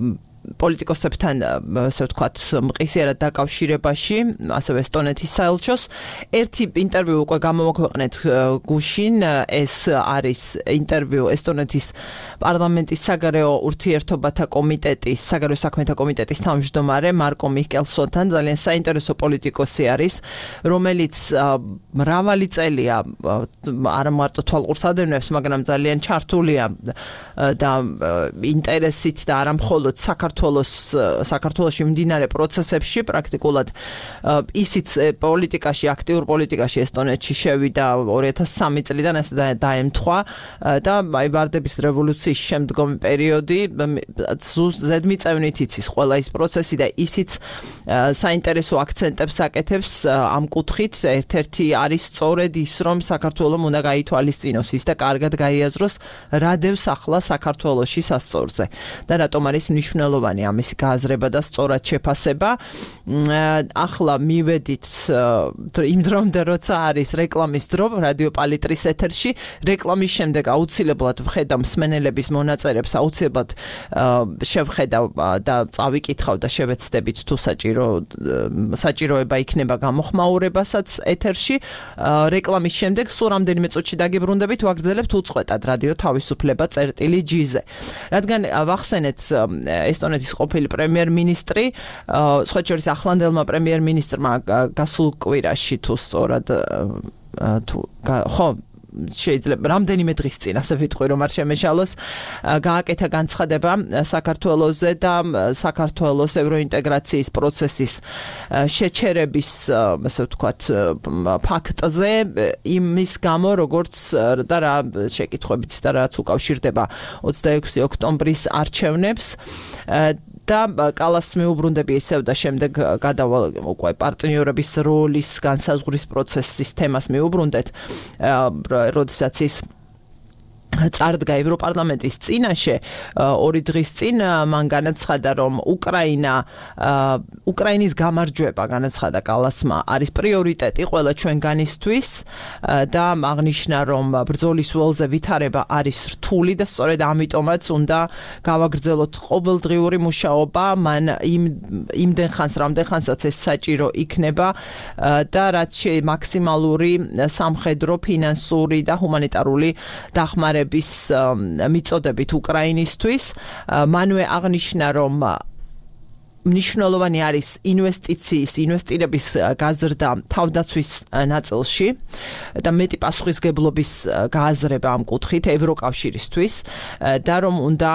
პოლიტიკოსებთან ასე ვთქვათ მყისიერად დაკავშირებაში, ასევე ესტონეთის საელჩოს. ერთი ინტერვიუ უკვე გამოვაქვეყნეთ გუშინ, ეს არის ინტერვიუ ესტონეთის პარლამენტის საგარეო ურთიერთობათა კომიტეტის, საგარეო საქმეთა კომიტეტის თავმჯდომარე მარკო მიხკელსონთან, ძალიან საინტერესო პოლიტიკოსი არის, რომელიც მრავალი წელია არა მარტო თვალყურს ადევნებს, მაგრამ ძალიან ჩართულია და ინტერესით და არა მხოლოდ საქართველოში მიმდინარე პროცესებში, პრაქტიკულად ისიც პოლიტიკაში, აქტიურ პოლიტიკაში ესტონეთში შევიდა 2003 წლიდან, ეს დაემთხვა და აი ვარდების რევოლუციის შემდგომი პერიოდი ზედმიწევნით იცის ყველა ის პროცესი და ისიც საინტერესო აქცენტებს აკეთებს ამ კუთხით. ერთ-ერთი არის სწორედ ის, რომ საქართველოს უნდა გაითვალისწინოს ის და კარგად გაიაზროს რა დევს ახლა საქართველოში სასწორზე და რატომ არის მნიშვნელოვანი ამისი გააზრება და სწორად შეფასება. ახლა მივედით იმ დრომდე, როცა არის რეკლამის დრო რადიო პალიტრის ეთერში, რეკლამის შემდეგ აუცილებლად ვხედავ მსმენელების მონაწერებს, აუცილებლად შევხედავ და წავიკითხავ და შევეცდებით თუ საჭიროება იქნება გამოხმაურებასაც ეთერში. რეკლამის შემდეგ სულ რამდენიმე წუთში დაგიბრუნდებით, ვაგრძელებთ უწყვეტად რადიო თავისუფლება წერტილი-G-ზე. რადგან ვახსენეთ ესტონეთის ყოფილი პრემიერ-მინისტრი, სხვა შორის ახლანდელმა პრემიერ-მინისტრმა გასულ კვირაში თუ სწორად ხო შეიძლება რამდენიმე დღის წინ, ასე ვიტყვი, რომ არ შემეშალოს, გააკეთა განცხადება საქართველოზე და საქართველოს ევროინტეგრაციის პროცესის შეჩერების, ასე ვთქვათ, ფაქტზე, იმის გამო, როგორც და რა შეკითხვებიც და რაც უკავშირდება 26 ოქტომბრის არჩევნებს და კალას მიუბრუნდები ისევ და შემდეგ გადავალ უკვე პარტნიორების როლის განსაზღვრის პროცესის თემას მიუბრუნდეთ, როდესაც ის წარდგა ევროპარლამენტის წინაშე 2 დღის წინ მან განაცხადა, რომ უკრაინის გამარჯვება, განაცხადა კალასმა, არის პრიორიტეტი ყველა ჩვენგანისთვის და აღნიშნა, რომ ბრძოლის ველზე ვითარება არის რთული და სწორედ ამიტომაც უნდა გავაგრძელოთ ყოველდღიური მუშაობა, მან იმდენ ხანს, რამდენ ხანსაც ეს საჭირო იქნება და რაც მაქსიმალური სამხედრო, ფინანსური და ჰუმანიტარული დახმარება მიწოდებით უკრაინისთვის. მანვე აღნიშნა, რომ მნიშვნელოვანი არის ინვესტირების გაზრდა თავდაცვის ნაწილში და მეტი პასუხისგებლობის გააზრება ამ კუთხით ევროკავშირისთვის და რომ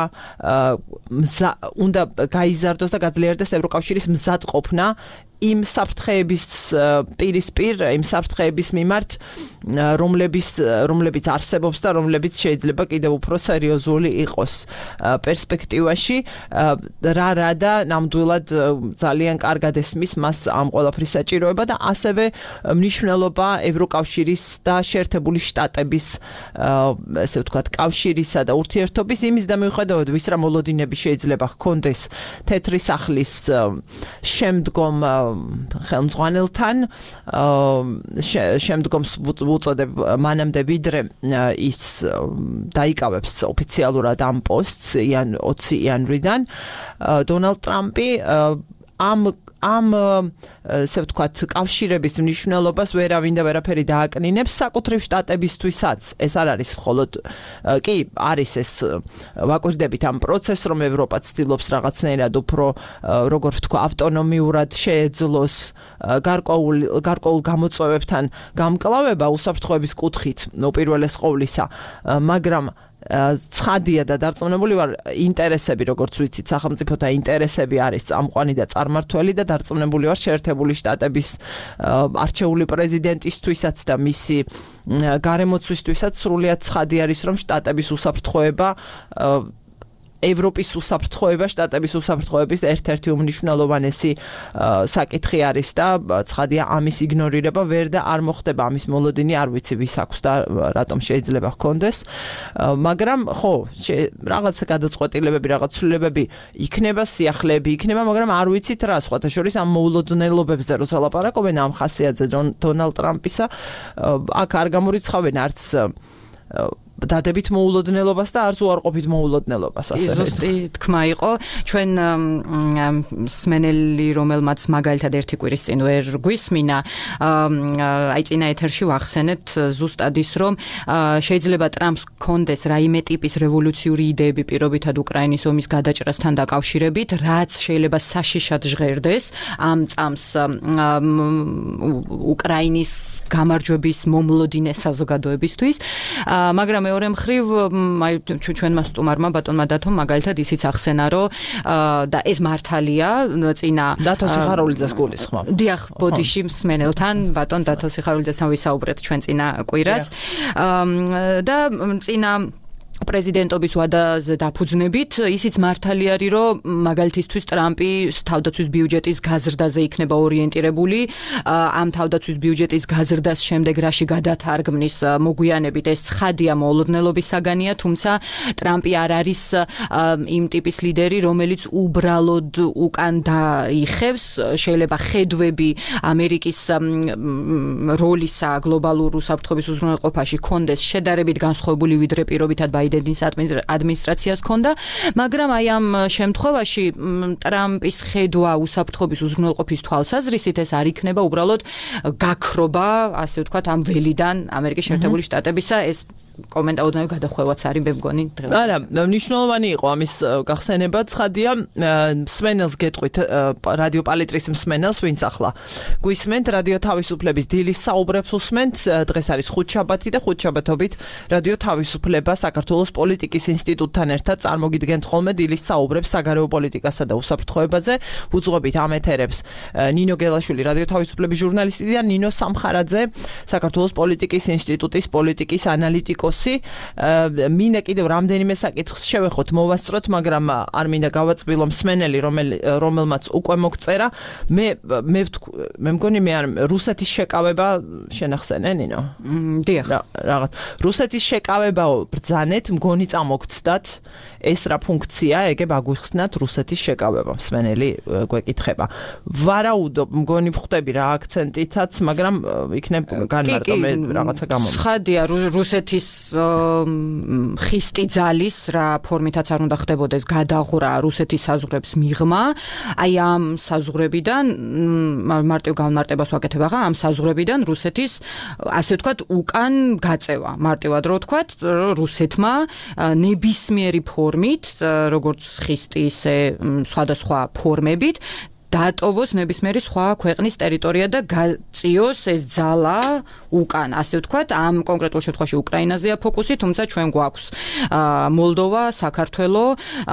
უნდა გაიზარდოს და გაძლიერდეს ევროკავშირის მზადყოფნა იმ საფრთხეების პირისპირ, იმ საფრთხეების მიმართ, რომლებიც არსებობს და რომლებიც შეიძლება კიდევ უფრო სერიოზული იყოს პერსპექტივაში, რა და ნამდვილად ძალიან კარგად ესმის მას ამ ყველაფრის საჭიროება და ასევე მნიშვნელობა ევროკავშირის და შეერთებული შტატების, ესე ვთქვათ, კავშირისა და ურთიერთობის იმის და მიუხედავად ვის რა მოლოდინები შეიძლება ჰქონდეს თეთრი სახლის შემდგომ ხელმძღვანელთან, შემდგომ ვუწოდებ მანამდე ვიდრე ის დაიკავებს ოფიციალურად ამ პოსტს 20 იანვრიდან, დონალდ ტრამპი ამ ესე ვთქვათ, კავშირების მნიშვნელობას ვერავინ და ვერაფერი დააკნინებს საკუთრივ შტატებისთვისაც. ეს არ არის მხოლოდ კი არის ეს ვაკვირდებით ამ პროცესს, რომ ევროპა ცდილობს რაღაცნაირად უფრო, როგორ ვთქვა, ავტონომიურად შეეძლოს გარკვეულ გამოწვევებთან გამკლავება უსაფრთხოების კუთხით, უპირველეს ყოვლისა, მაგრამ ცხადია და დარწმუნებული ვარ, ინტერესები, როგორც ვიცით, სახელმწიფოთა ინტერესები არის წამყვანი და წარმმართველი და დარწმუნებული ვარ შეერთებული შტატების არჩეული პრეზიდენტისთვისაც და მისი გარემოცვისთვისაც სრულიად ცხადი არის, რომ შტატების უსაფრთხოება ევროპის უსაფრთხოება, შტატების უსაფრთხოების ერთ-ერთი უმნიშვნელოვანესი საკითხი არის და ცხადია ამის იგნორირება ვერ და არ მოხდება, ამის მოლოდინი არ ვიცი ვის აქვს და რატომ შეიძლება ჰქონდეს, მაგრამ ხო, რაღაც გადაწყვეტილებები, რაღაც ცვლილებები იქნება, სიახლეები იქნება, მაგრამ არ ვიცით რა, სხვათა შორის ამ მოულოდნელობებზე როცა ლაპარაკობენ ამ ხასიათზე დონალდ ტრამპისა, აქ არ გამორიცხავენ არც დადებით მოულოდნელობას და არც უარყოფით მოულოდნელობას ასე. ზუსტი თქმა იყო. ჩვენ სმენელი, რომელმაც მაგალითად ერთი კვირის წინ ვერ გვისმინა, აი წინა ეთერში ვახსენეთ ზუსტად ის, რომ შეიძლება ტრამპს კონდეს რაიმე ტიპის რევოლუციური იდეები პირობითად უკრაინის ომის გადაჭრასთან დაკავშირებით, რაც შეიძლება საშიშად ჟღერდეს ამ წამს უკრაინის გამარჯვების მომლოდინე საზოგადოებისთვის, მაგრამ მეორე მხრივ აი ჩვენმა სტუმარმა ბატონმა დათომ მაგალითად ისიც ახსენა, რომ და ეს მართალია წინა დათო სიხარულიძეს გულისხმობ. დიახ, ბოდიში მსმენელთან ბატონ დათო სიხარულიძესთან ვისაუბრეთ ჩვენ წინა კვირას და წინა პრეზიდენტობის ვადაზე დაფუძნებით, ისიც მართალი არის, რომ მაგალითისთვის ტრამპი თავდაცვის ბიუჯეტის გაზრდაზე იქნება ორიენტირებული, ამ თავდაცვის ბიუჯეტის გაზრდას შემდეგ რაში გადათარგმნის მოგვიანებით ეს ცხადია მოულოდნელობის საგანია, თუმცა ტრამპი არ არის იმ ტიპის ლიდერი, რომელიც უბრალოდ უკან დაიხევს, შეიძლება ხედვები ამერიკის როლისა გლობალურ უსაფრთხოების უზრუნველყოფაში კონდეს შედარებით განსხვავებული ვიდრე პირობითად ბაიდენის ადმინისტრაციას ჰქონდა, მაგრამ აი ამ შემთხვევაში ტრამპის ხედვა უსაფრთხოების უზრუნველყოფის თვალსაზრისით ეს არ იქნება უბრალოდ გაქრობა, ასე ვთქვათ, ამ ველიდან ამერიკის შეერთებული შტატებისა, ეს კომენტაოდნავი გადახვევაც არის, მე მგონი დღეს. არა, მნიშვნელოვანი იყო ამის გახსენება, ცხადია, მსმენელს გეტყვით, რადიო პალიტრის მსმენელს, ვინც ახლა გვისმენთ, რადიო თავისუფლების დილის საუბრებს უსმენთ, დღეს არის ხუთშაბათი და ხუთშაბათობით რადიო თავისუფლება საქართველოს პოლიტიკის ინსტიტუტთან ერთად წარმოგიდგენთ ხოლმე დილის საუბრებს საგარეო პოლიტიკასა და უსაფრთხოებაზე. ვუძღვებით ამ ეთერებს ნინო გელაშვილი, რადიო თავისუფლების ჟურნალისტი და ნინო სამხარაძე, საქართველოს პოლიტიკის ინსტიტუტის პოლიტიკის ანალიტიკოსი. მინდა კიდევ რამდენიმე საკითხს შევეხოთ, მოვასწროთ, მაგრამ არ მინდა გავაწბილო მსმენელი, რომელმაც უკვე მოგწერა. მე მგონი მე არ რუსეთის შეკავება შენახსენე, ნინო? დიახ. რაღაც რუსეთის შეკავებაო ბრძანეთ, მგონი წამოგცდათ, ეს რა ფუნქცია, ეგებ აგვიხსნათ რუსეთის შეკავება, მსმენელი გვეკითხება. ვარაუდობ, მგონი ვხვდები რა აქცენტითაც, მაგრამ იქნებ განმარტო მე რაღაცა გამომდის. ცხადია, რუსეთის ხისტი ძალის რა ფორმითაც არ უნდა ხდებოდეს გადაღვრა რუსეთის საზღვრებს მიღმა, აი ამ საზღვრებიდან მარტივ განმარტებას ვაკეთებ ახლა, ამ საზღვრებიდან რუსეთის ასე ვთქვათ უკან გაწევა, მარტივად რო ვთქვათ, რუსეთმა ნებისმიერი ფორმით, როგორც ხისტი, ისე სხვადასხვა ფორმებით დატოვოს ნებისმიერი სხვა ქვეყნის ტერიტორია და გაწიოს ეს ძალა უკან, ასე ვთქვათ, ამ კონკრეტულ შემთხვევაში უკრაინაზეა ფოკუსი, თუმცა ჩვენ გვაქვს მოლდოვა, საქართველო,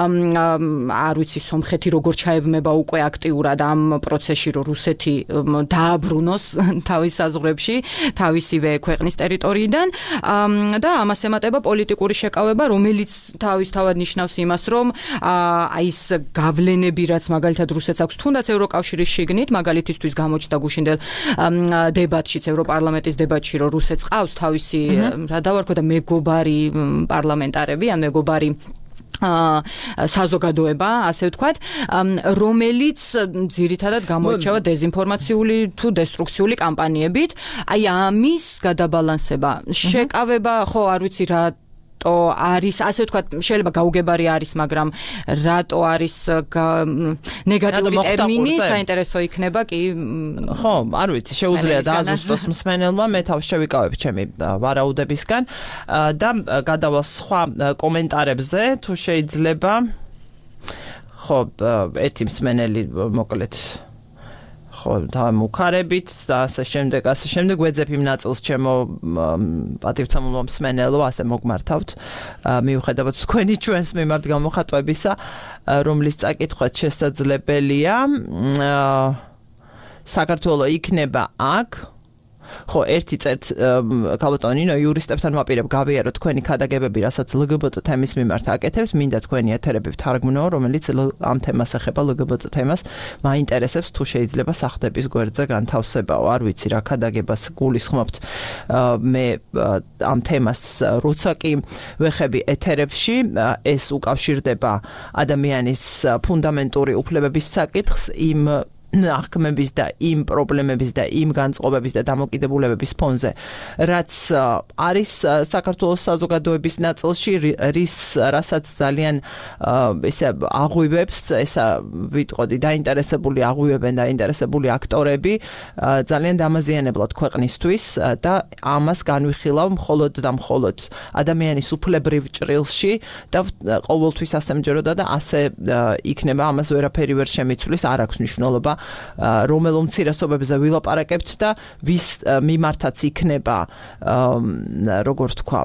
არ ვიცი, სომხეთი როგორ ჩაებმება უკვე აქტიურად ამ პროცესში, რომ რუსეთი დააბრუნოს თავის საზღვრებში, თავისივე ქვეყნის ტერიტორიიდან და ამას ემატება პოლიტიკური შეკავება, რომელიც თავისთავად ნიშნავს იმას, რომ აი ეს გავლენები, რაც მაგალითად რუსეთს აქვს, თუნდაც ევროკავშირის შიგნით, მაგალითისთვის გამოჩნდა გუშინდელ დებატშიც, ევროპარლამენტის დებატში, რომ რუსეთს ყავს თავისი რა დავარქვა და მეგობარი პარლამენტარები, ან მეგობარი საზოგადოება, ასე ვთქვათ, რომელიც ძირითადად გამოირჩევა დეზინფორმაციული თუ დესტრუქციული კამპანიებით. აი ამის გადაბალანსება, შეკავება, ხო, არ ვიცი რა არის, ასე ვთქვათ, შეიძლება გაუგებარი არის, მაგრამ რატო არის ნეგატიური ტერმინი, საინტერესო იქნება კი. ხო, არ ვიცი, შეუძლია დააზუსტოს მსმენელმა, მე თავს შევიკავებ ჩემი ვარაუდებისგან და გადავალ სხვა კომენტარებზე, თუ შეიძლება. ხო, ერთი მსმენელი მოკლედ ხო, დამუქარებით და ასე შემდეგ ვეძებ იმ ნაწილს ჩემო პატივცემულო მსმენელო, ასე მოგმართავთ, მიუხედავად თქვენი ჩვენს მიმართ გამოხატვებისა, რომლის წაკითხვაც შესაძლებელია. საქართველო იქნება აქ. ხო, ერთი წერტ ქალბატონინო იურისტებთან ვაპირებ გავიარო თქვენი ქადაგებები, რასაც LGBT თემის მიმართ აკეთებთ, მინდა თქვენი ეთერები ვთარგმნო, რომელიც ამ თემას ეხება LGBT თემას, მაინტერესებს თუ შეიძლება სახდების გვერდზე განთავსებაო, არ ვიცი რა ქადაგებას გულისხმობთ მე ამ თემას, როცა კი ვეხები ეთერებში, ეს უკავშირდება ადამიანის ფუნდამენტური უფლებების საკითხს, იმ აღქმების და იმ პრობლემების და იმ განწყობების და დამოკიდებულებების ფონზე, რაც არის საქართველოს საზოგადოების ნაწილში, რასაც ძალიან ესე აღვივებს, ესა ვიტყოდი, დაინტერესებული აღვივებენ დაინტერესებული აქტორები, ძალიან დამაზიანებლად ქვეყნისთვის და ამას განვიხილავ მხოლოდ და მხოლოდ ადამიანის უფლებრივ ჭრილში და ყოველთვის ასე მჯეროდა და ასე იქნება, ამას ვერაფერი ვერ შემიცვლის, არ აქვს მნიშვნელობა რომელ უმცირესობებზე ვილაპარაკებთ და ვის მიმართაც იქნება როგორ თქვა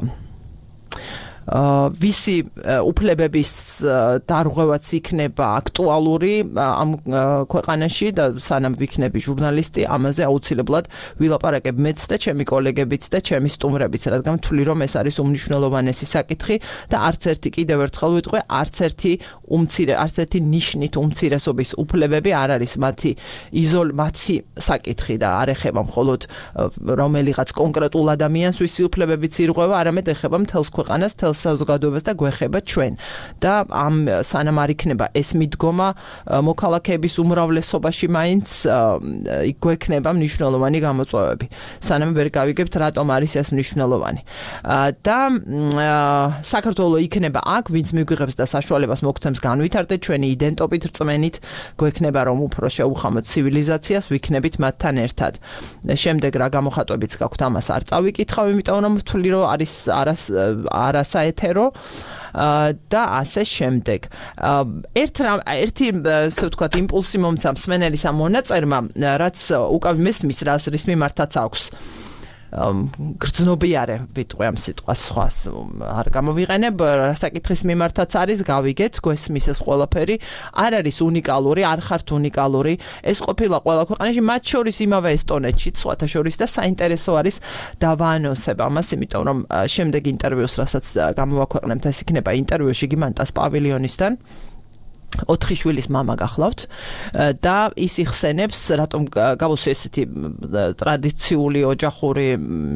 ვისი უფლებების დარღვევაც იქნება აქტუალური ამ ქვეყანაში და სანამ ვიქნები ჟურნალისტი, ამაზე აუცილებლად ვილაპარაკებ მეც და ჩემი კოლეგებიც და ჩემი სტუმრებიც, რადგან ვთვლი რომ ეს არის უმნიშვნელოვანესი საკითხი და არც ერთი კიდევ ერთხელ ვიტყვი, არც ერთი ნიშნით უმცირესობის უფლებები არ არის მათი საკითხი და არ ეხება მხოლოდ რომელიღაც კონკრეტულ ადამიანს ვისი უფლებებიც ირღვევა, არამედ ეხება მთელს ქვეყანას, საზოგადოებას და გვეხება ჩვენ და ამ სანამ არ იქნება ეს მიდგომა მოქალაქეების უმრავლესობაში მაინც იქ გვექნება მნიშვნელოვანი გამოწვევები სანამ ვერ გავიგებთ რატომ არის ეს მნიშვნელოვანი და საქართველოს იქნება აქ ვინც მიგვიღებს და საშუალებას მოგცემს განვითარდეთ ჩვენი იდენტობით რწმენით გვექნება რომ უფრო შეუხამოთ ცივილიზაციას ვიქნებით მათთან ერთად შემდეგ რა გამოხატვებიც გაქვთ ამას არ წავიკითხავ იმიტომ რომ ვთვლი რომ არის არასაეთერო და ასე შემდეგ. ერთი ასე ვთქვათ იმპულსი მომცა მსმენელის ამ მონაწერმა, რაც უკავ მესმის რის მიმართაც აქვს. გრძნობიარე ვიტყვი ამ სიტყვას სხვას არ გამოვიყენებ საკითხის მიმართაც არის გავიგეთ გვესმის ეს ყველაფერი არ არის უნიკალური არ ხართ უნიკალური ეს ყოფილა ყველა ქვეყანაში მათ შორის იმავე ესტონეთშიც სხვათა შორის და საინტერესო არის დავაანონსებ ამას იმიტომ რომ შემდეგ ინტერვიუს რასაც გამოვაქვეყნებთ ეს იქნება ინტერვიუ შიგიმანტას პავილიონისთან 4 შვილის მამა გახლავთ და ის იხსენებს რატომ გავუსვი ესეთი ტრადიციული ოჯახური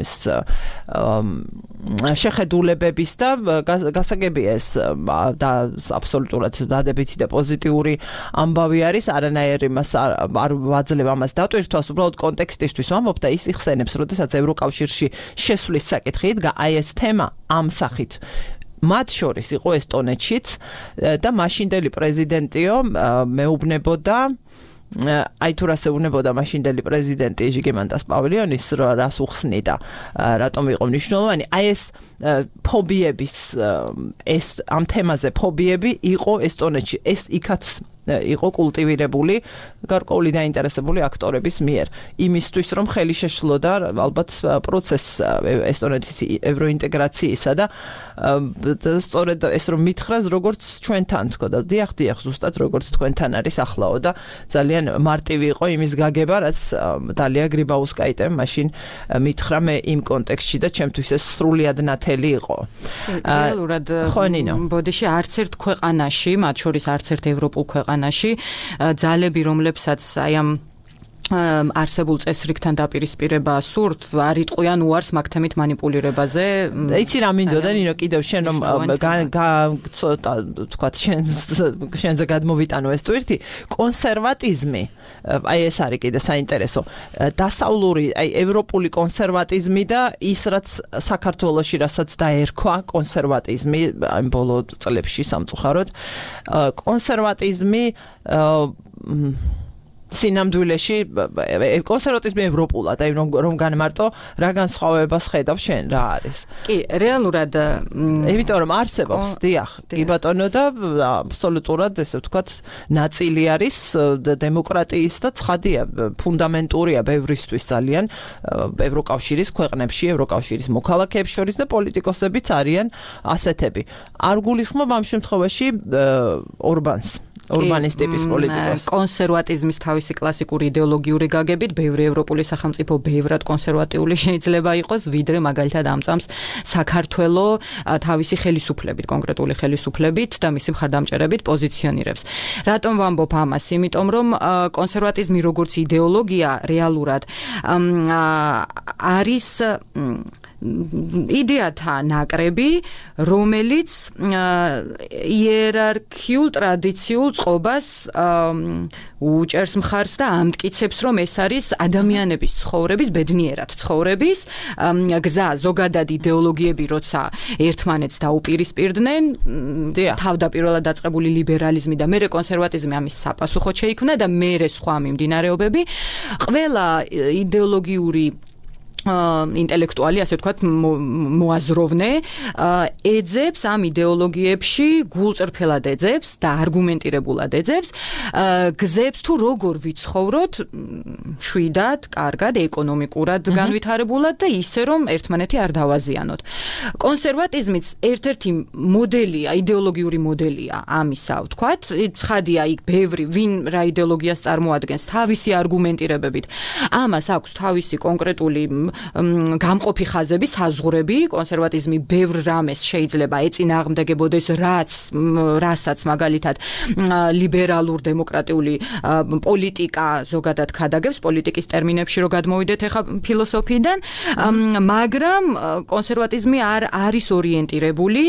შეხედულებების და გასაგებია ეს და აბსოლუტურად დადებითი და პოზიტიური ამბავი არის არანაირი მას არ ვაძლევ ამას დატვირთვას უბრალოდ კონტექსტისთვის ვამბობ და ის იხსენებს როდესაც ევროკავშირში შესვლის საკითხი იდგა აი ეს თემა ამ სახით მათ შორის იყო ესტონეთშიც და მაშინდელი პრეზიდენტიო მეუბნებოდა აი თუ რას ეუბნებოდა მაშინდელი პრეზიდენტი ჟიგიმანტას პავილიონის რას უხსნიდა რატომ იყო მნიშვნელოვანი აი ეს ფობიების ეს ამ თემაზე ფობიები იყო ესტონეთში ეს იქაც იყო კულტივირებული გარკვეული დაინტერესებული აქტორების მიერ იმისთვის რომ ხელი შეშლოდა ალბათ პროცესს ესტონეთის ევროინტეგრაციისა და სწორედ ეს რომ მითხრას როგორც ჩვენთან თქო და დიახ ზუსტად როგორც თქვენთან არის ახლაო და ძალიან მარტივი იყო იმის გაგება რაც დალია გრიბაუსკაიტემ მაშინ მითხრა მე იმ კონტექსტში და ჩემთვის ეს სრულიად ნათელი იყო რეალურად ბოდიში არც ერთ ქვეყანაში მათ შორის არც ერთ ევროპულ ქვეყანაში ძალები რომლებსაც აი ამ არსებულ წესრიგთან დაპირისპირება სურთ არ იტყვიან უარს მაგთემით манипуლირებაზე იცი რა მინდოდა ნინო კიდევ შენ რომ ცოტა თქვა შენზე გადმოვიტანო ეს ტვირთი კონსერვატიზმი აი ეს არის კიდე საინტერესო დასავლური აი ევროპული კონსერვატიზმი და ის რაც საქართველოში რასაც დაერქვა კონსერვატიზმი აი ბოლო წლებში სამწუხაროდ კონსერვატიზმი სინამდვილეში კონსერვატიზმი ევროპულად აი რომ განმარტო რა განსხვავებას ხედავ შენ რა არის კი რეალურად იმიტომ რომ არსებობს დიახ კი ბატონო და აბსოლუტურად ესე ვთქვათ ნაწილი არის დემოკრატიის და ცხადია ფუნდამენტურია ბევრისთვის ძალიან ევროკავშირის ქვეყნებში ევროკავშირის მოქალაქეებს შორის და პოლიტიკოსებიც არიან ასეთები არ გულისხმობ ამ შემთხვევაში ორბანს ურბანის ტიპის პოლიტიკას. კონსერვატიზმის თავისი კლასიკური იდეოლოგიური გაგებით, ბევრი ევროპული სახელმწიფო ბევრად კონსერვატიული შეიძლება იყოს, ვიდრე მაგალითად ამ წამს საქართველოს თავისი ხელისუფლებით, კონკრეტული ხელისუფლებით და მისი მხარდამჭერებით პოზიციონირებს. რატომ ვამბობ ამას? იმიტომ რომ კონსერვატიზმი როგორც იდეოლოგია რეალურად არის იდეათა ნაკრები, რომელიც იერარქიულ ტრადიციულ წყობას უჭერს მხარს და ამტკიცებს, რომ ეს არის ადამიანების ცხოვრების, ბედნიერად ცხოვრების გზა, ზოგადად იდეოლოგიები, როცა ერთმანეთს დაუპირისპირდნენ, თავდაპირველად დაწყებული ლიბერალიზმი და მერე კონსერვატიზმი ამის საპასუხოდ შეიქმნა და მერე სხვა მიმდინარეობები, ყველა იდეოლოგიური ინტელექტუალი, ასე ვთქვათ, მოაზროვნე ეძებს ამ იდეოლოგიებში, გულწრფელად ეძებს და არგუმენტირებულად ეძებს გზებს თუ როგორ ვიცხოვროთ შვიდად, კარგად, ეკონომიკურად განვითარებულად და ისე რომ ერთმანეთი არ დავაზიანოთ. კონსერვატიზმიც ერთ-ერთი მოდელია, იდეოლოგიური მოდელია ამისა, ვთქვათ, ცხადია იქ ბევრი ვინ რა იდეოლოგიას წარმოადგენს თავისი არგუმენტირებებით. ამას აქვს თავისი კონკრეტული გამყოფი ხაზები, საზღვრები, კონსერვატიზმი ბევრ რამეს შეიძლება ეწინააღმდეგებოდეს, რასაც მაგალითად ლიბერალურ დემოკრატიული პოლიტიკა ზოგადად ქადაგებს, პოლიტიკის ტერმინებში რო გადმოვიდეთ ახლა ფილოსოფიიდან, მაგრამ კონსერვატიზმი არ არის ორიენტირებული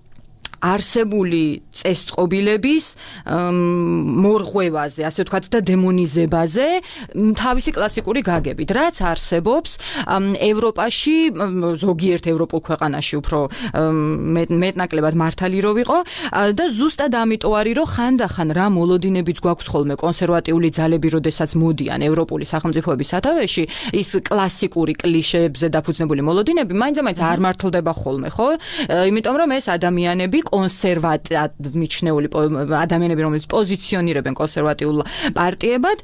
არსებული წესწყობილების მორღვევაზე, ასე ვთქვათ, და დემონიზებაზე თავისი კლასიკური გაგებით, რაც არსებობს ევროპაში, ზოგიერთ ევროპულ ქვეყანაში უფრო მეტნაკლებად მართალი რო ვიყო და ზუსტად ამიტომ არის, რომ ხანდახან რა მოლოდინებიც გვაქვს ხოლმე კონსერვატიული ძალები, როდესაც მოდიან ევროპული სახელმწიფოების სათავეში, ის კლასიკური კლიშეებზე დაფუძნებული მოლოდინები მაინც არ მართლდება ხოლმე, ხო? იმიტომ რომ ეს ადამიანები კონსერვატად მიჩნეული ადამიანები, რომელიც პოზიციონირებენ კონსერვატიულ პარტიებად,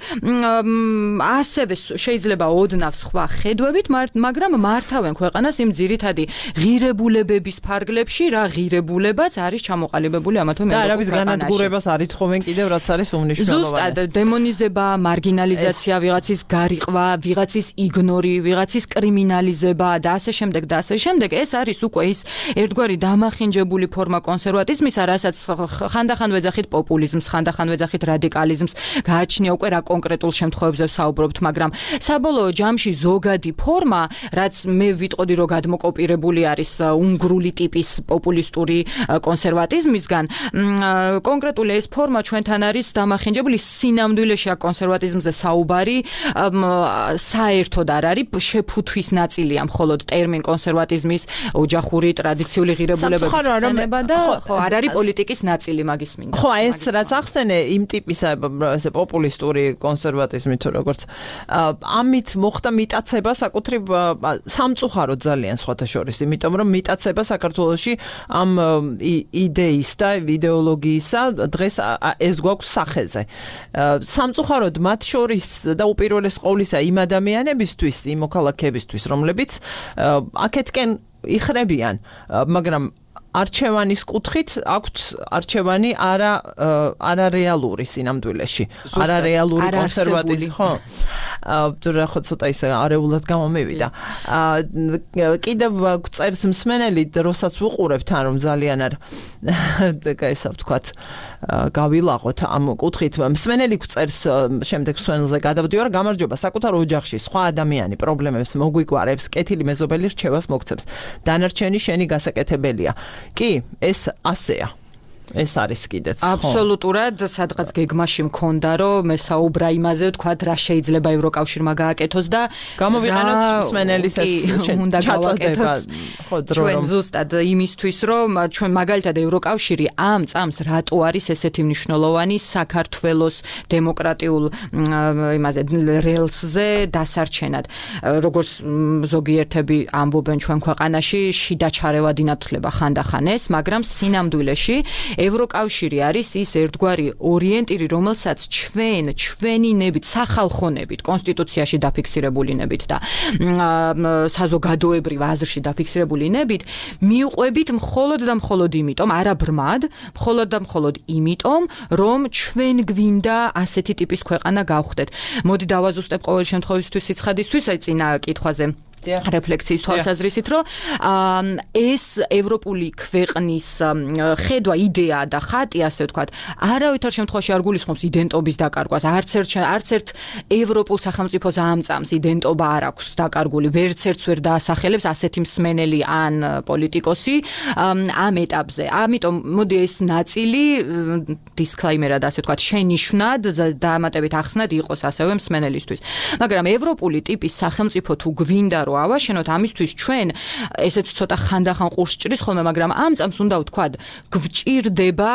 ასევე შეიძლება ოდნავ სხვა ხედვებით, მაგრამ მართავენ ქვეყანას იმ ძირითადი ღირებულებების ფარგლებში, რა ღირებულებაც არის ჩამოყალიბებული ამა თუ იმ ქვეყანაში. და არავის განადგურებას არ ითხოვენ კიდევ, რაც არის უმნიშვნელოვანესი. ზუსტად დემონიზება, მარგინალიზაცია, ვიღაცის გარიყვა, ვიღაცის იგნორი, ვიღაცის კრიმინალიზება და ასე შემდეგ და ასე შემდეგ, ეს არის უკვე ის ერთგვარი დამახინჯებული ფორმა კონსერვატიზმისა, რასაც ხანდახან ვეძახით პოპულიზმს, ხანდახან ვეძახით რადიკალიზმს, გააჩნია უკვე რა კონკრეტულ შემთხვევებზე ვსაუბრობთ, მაგრამ საბოლოო ჯამში ზოგადი ფორმა, რაც მე ვიტყოდი, რომ გადმოკოპირებული არის უნგრული ტიპის პოპულისტური კონსერვატიზმისგან, კონკრეტული ეს ფორმა ჩვენთან არის დამახინჯებული, სინამდვილეში აქ კონსერვატიზმზე საუბარი საერთოდ არ არის, შეფუთვის ნაწილია მხოლოდ ტერმინ კონსერვატიზმის ოჯახური ტრადიციული ღირებულებების ხსენება და ხო, არ არის პოლიტიკის ნაწილი მაგის მინდა. ხო, ეს რაც ახსენე, იმ ტიპის ესე პოპულისტური კონსერვატიზმი თუ როგორც ამით მოხდა მიტაცება საკუთრივ სამწუხაროდ ძალიან სხვათა შორის, იმიტომ რომ მიტაცება საქართველოში ამ იდეის და იდეოლოგიისა დღეს ეს გვაქვს სახეზე. სამწუხაროდ მათ შორის და უპირველეს ყოვლისა იმ ადამიანებისთვის, იმ მოქალაქეებისთვის, რომლებიც აქეთკენ იხრებიან, მაგრამ არჩევანის კუთხით აქვთ არჩევანი არარეალური სინამდვილეში, არარეალური კონსერვატიზმი, ხო? თუ რა ცოტა ისე არეულად გამომივიდა. კიდევ წერს მსმენელი, როსაც ვუყურებთ, რომ ძალიან არ ესა ვთქვათ, გავილაღოთ ამ კუთხით. მსმენელი წერს შემდეგ მსმენელზე გადავდივარ, გამარჯობა, საკუთარ ოჯახში სხვა ადამიანი პრობლემებს მოგვიგვარებს, კეთილი მეზობელი რჩევას მოგცემს. დანარჩენი შენი გასაკეთებელია. კი, ეს ასეა. ეს არის კიდეც. აბსოლუტურად, სადღაც გეგმაში მქონდა, რომ მე საუბრა იმაზე, ვთქვათ, რა შეიძლება ევროკავშირმა გააკეთოს და გამოვიყენოთ მსმენელის ეს უნდა გავაკეთოთ. ხო, დრო რომ ზუსტად იმისთვის, რომ ჩვენ მაგალითად ევროკავშირი ამ წამს რატო არის ესეთი მნიშვნელოვანი საქართველოს დემოკრატიულ იმაზე რელსზე დასარჩენად. როგორც ზოგიერთები ამბობენ ჩვენ ქვეყანაში, შიდა ჩარევად ინათლება ხანდახან ეს, მაგრამ სინამდვილეში ევროკავშირი არის ის ერთგვარი ორიენტირი, რომელსაც ჩვენი ნებით, სახალხო ნებით, კონსტიტუციაში დაფიქსირებული ნებით და საზოგადოებრივ აზრში დაფიქსირებული ნებით მიუყვებით მხოლოდ და მხოლოდ იმიტომ, არა ბრმად, მხოლოდ და მხოლოდ იმიტომ, რომ ჩვენ გვინდა ასეთი ტიპის ქვეყანა გავხდეთ. მოდი დავაზუსტებ ყოველ შემთხვევისთვის სიცხადისთვის, აი წინა კითხვაზე რეფლექსიის თვალსაზრისით, რომ ეს ევროპული ქვეყნის ხედვა, იდეა და ხატი, ასე ვთქვათ, არავითარ შემთხვევაში არ გულისხმობს იდენტობის დაკარგვას. არც ერთ ევროპულ სახელმწიფოს ამ წამს იდენტობა არ აქვს დაკარგული, ვერც ერთს ვერ დაასახელებს ასეთი მსმენელი ან პოლიტიკოსი ამ ეტაპზე. ამიტომ მოდი ეს ნაწილი დისკლეიმერად, ასე ვთქვათ, შენიშვნად დამატებით ახსნად იყოს ასევე მსმენელისთვის. მაგრამ ევროპული ტიპის სახელმწიფო თუ გვინდა რომ ავაშენოთ, ამისთვის ჩვენ ესეც ცოტა ხანდახან ყურს ჭრის ხოლმე, მაგრამ ამ წამს უნდა ვთქვათ, გვჭირდება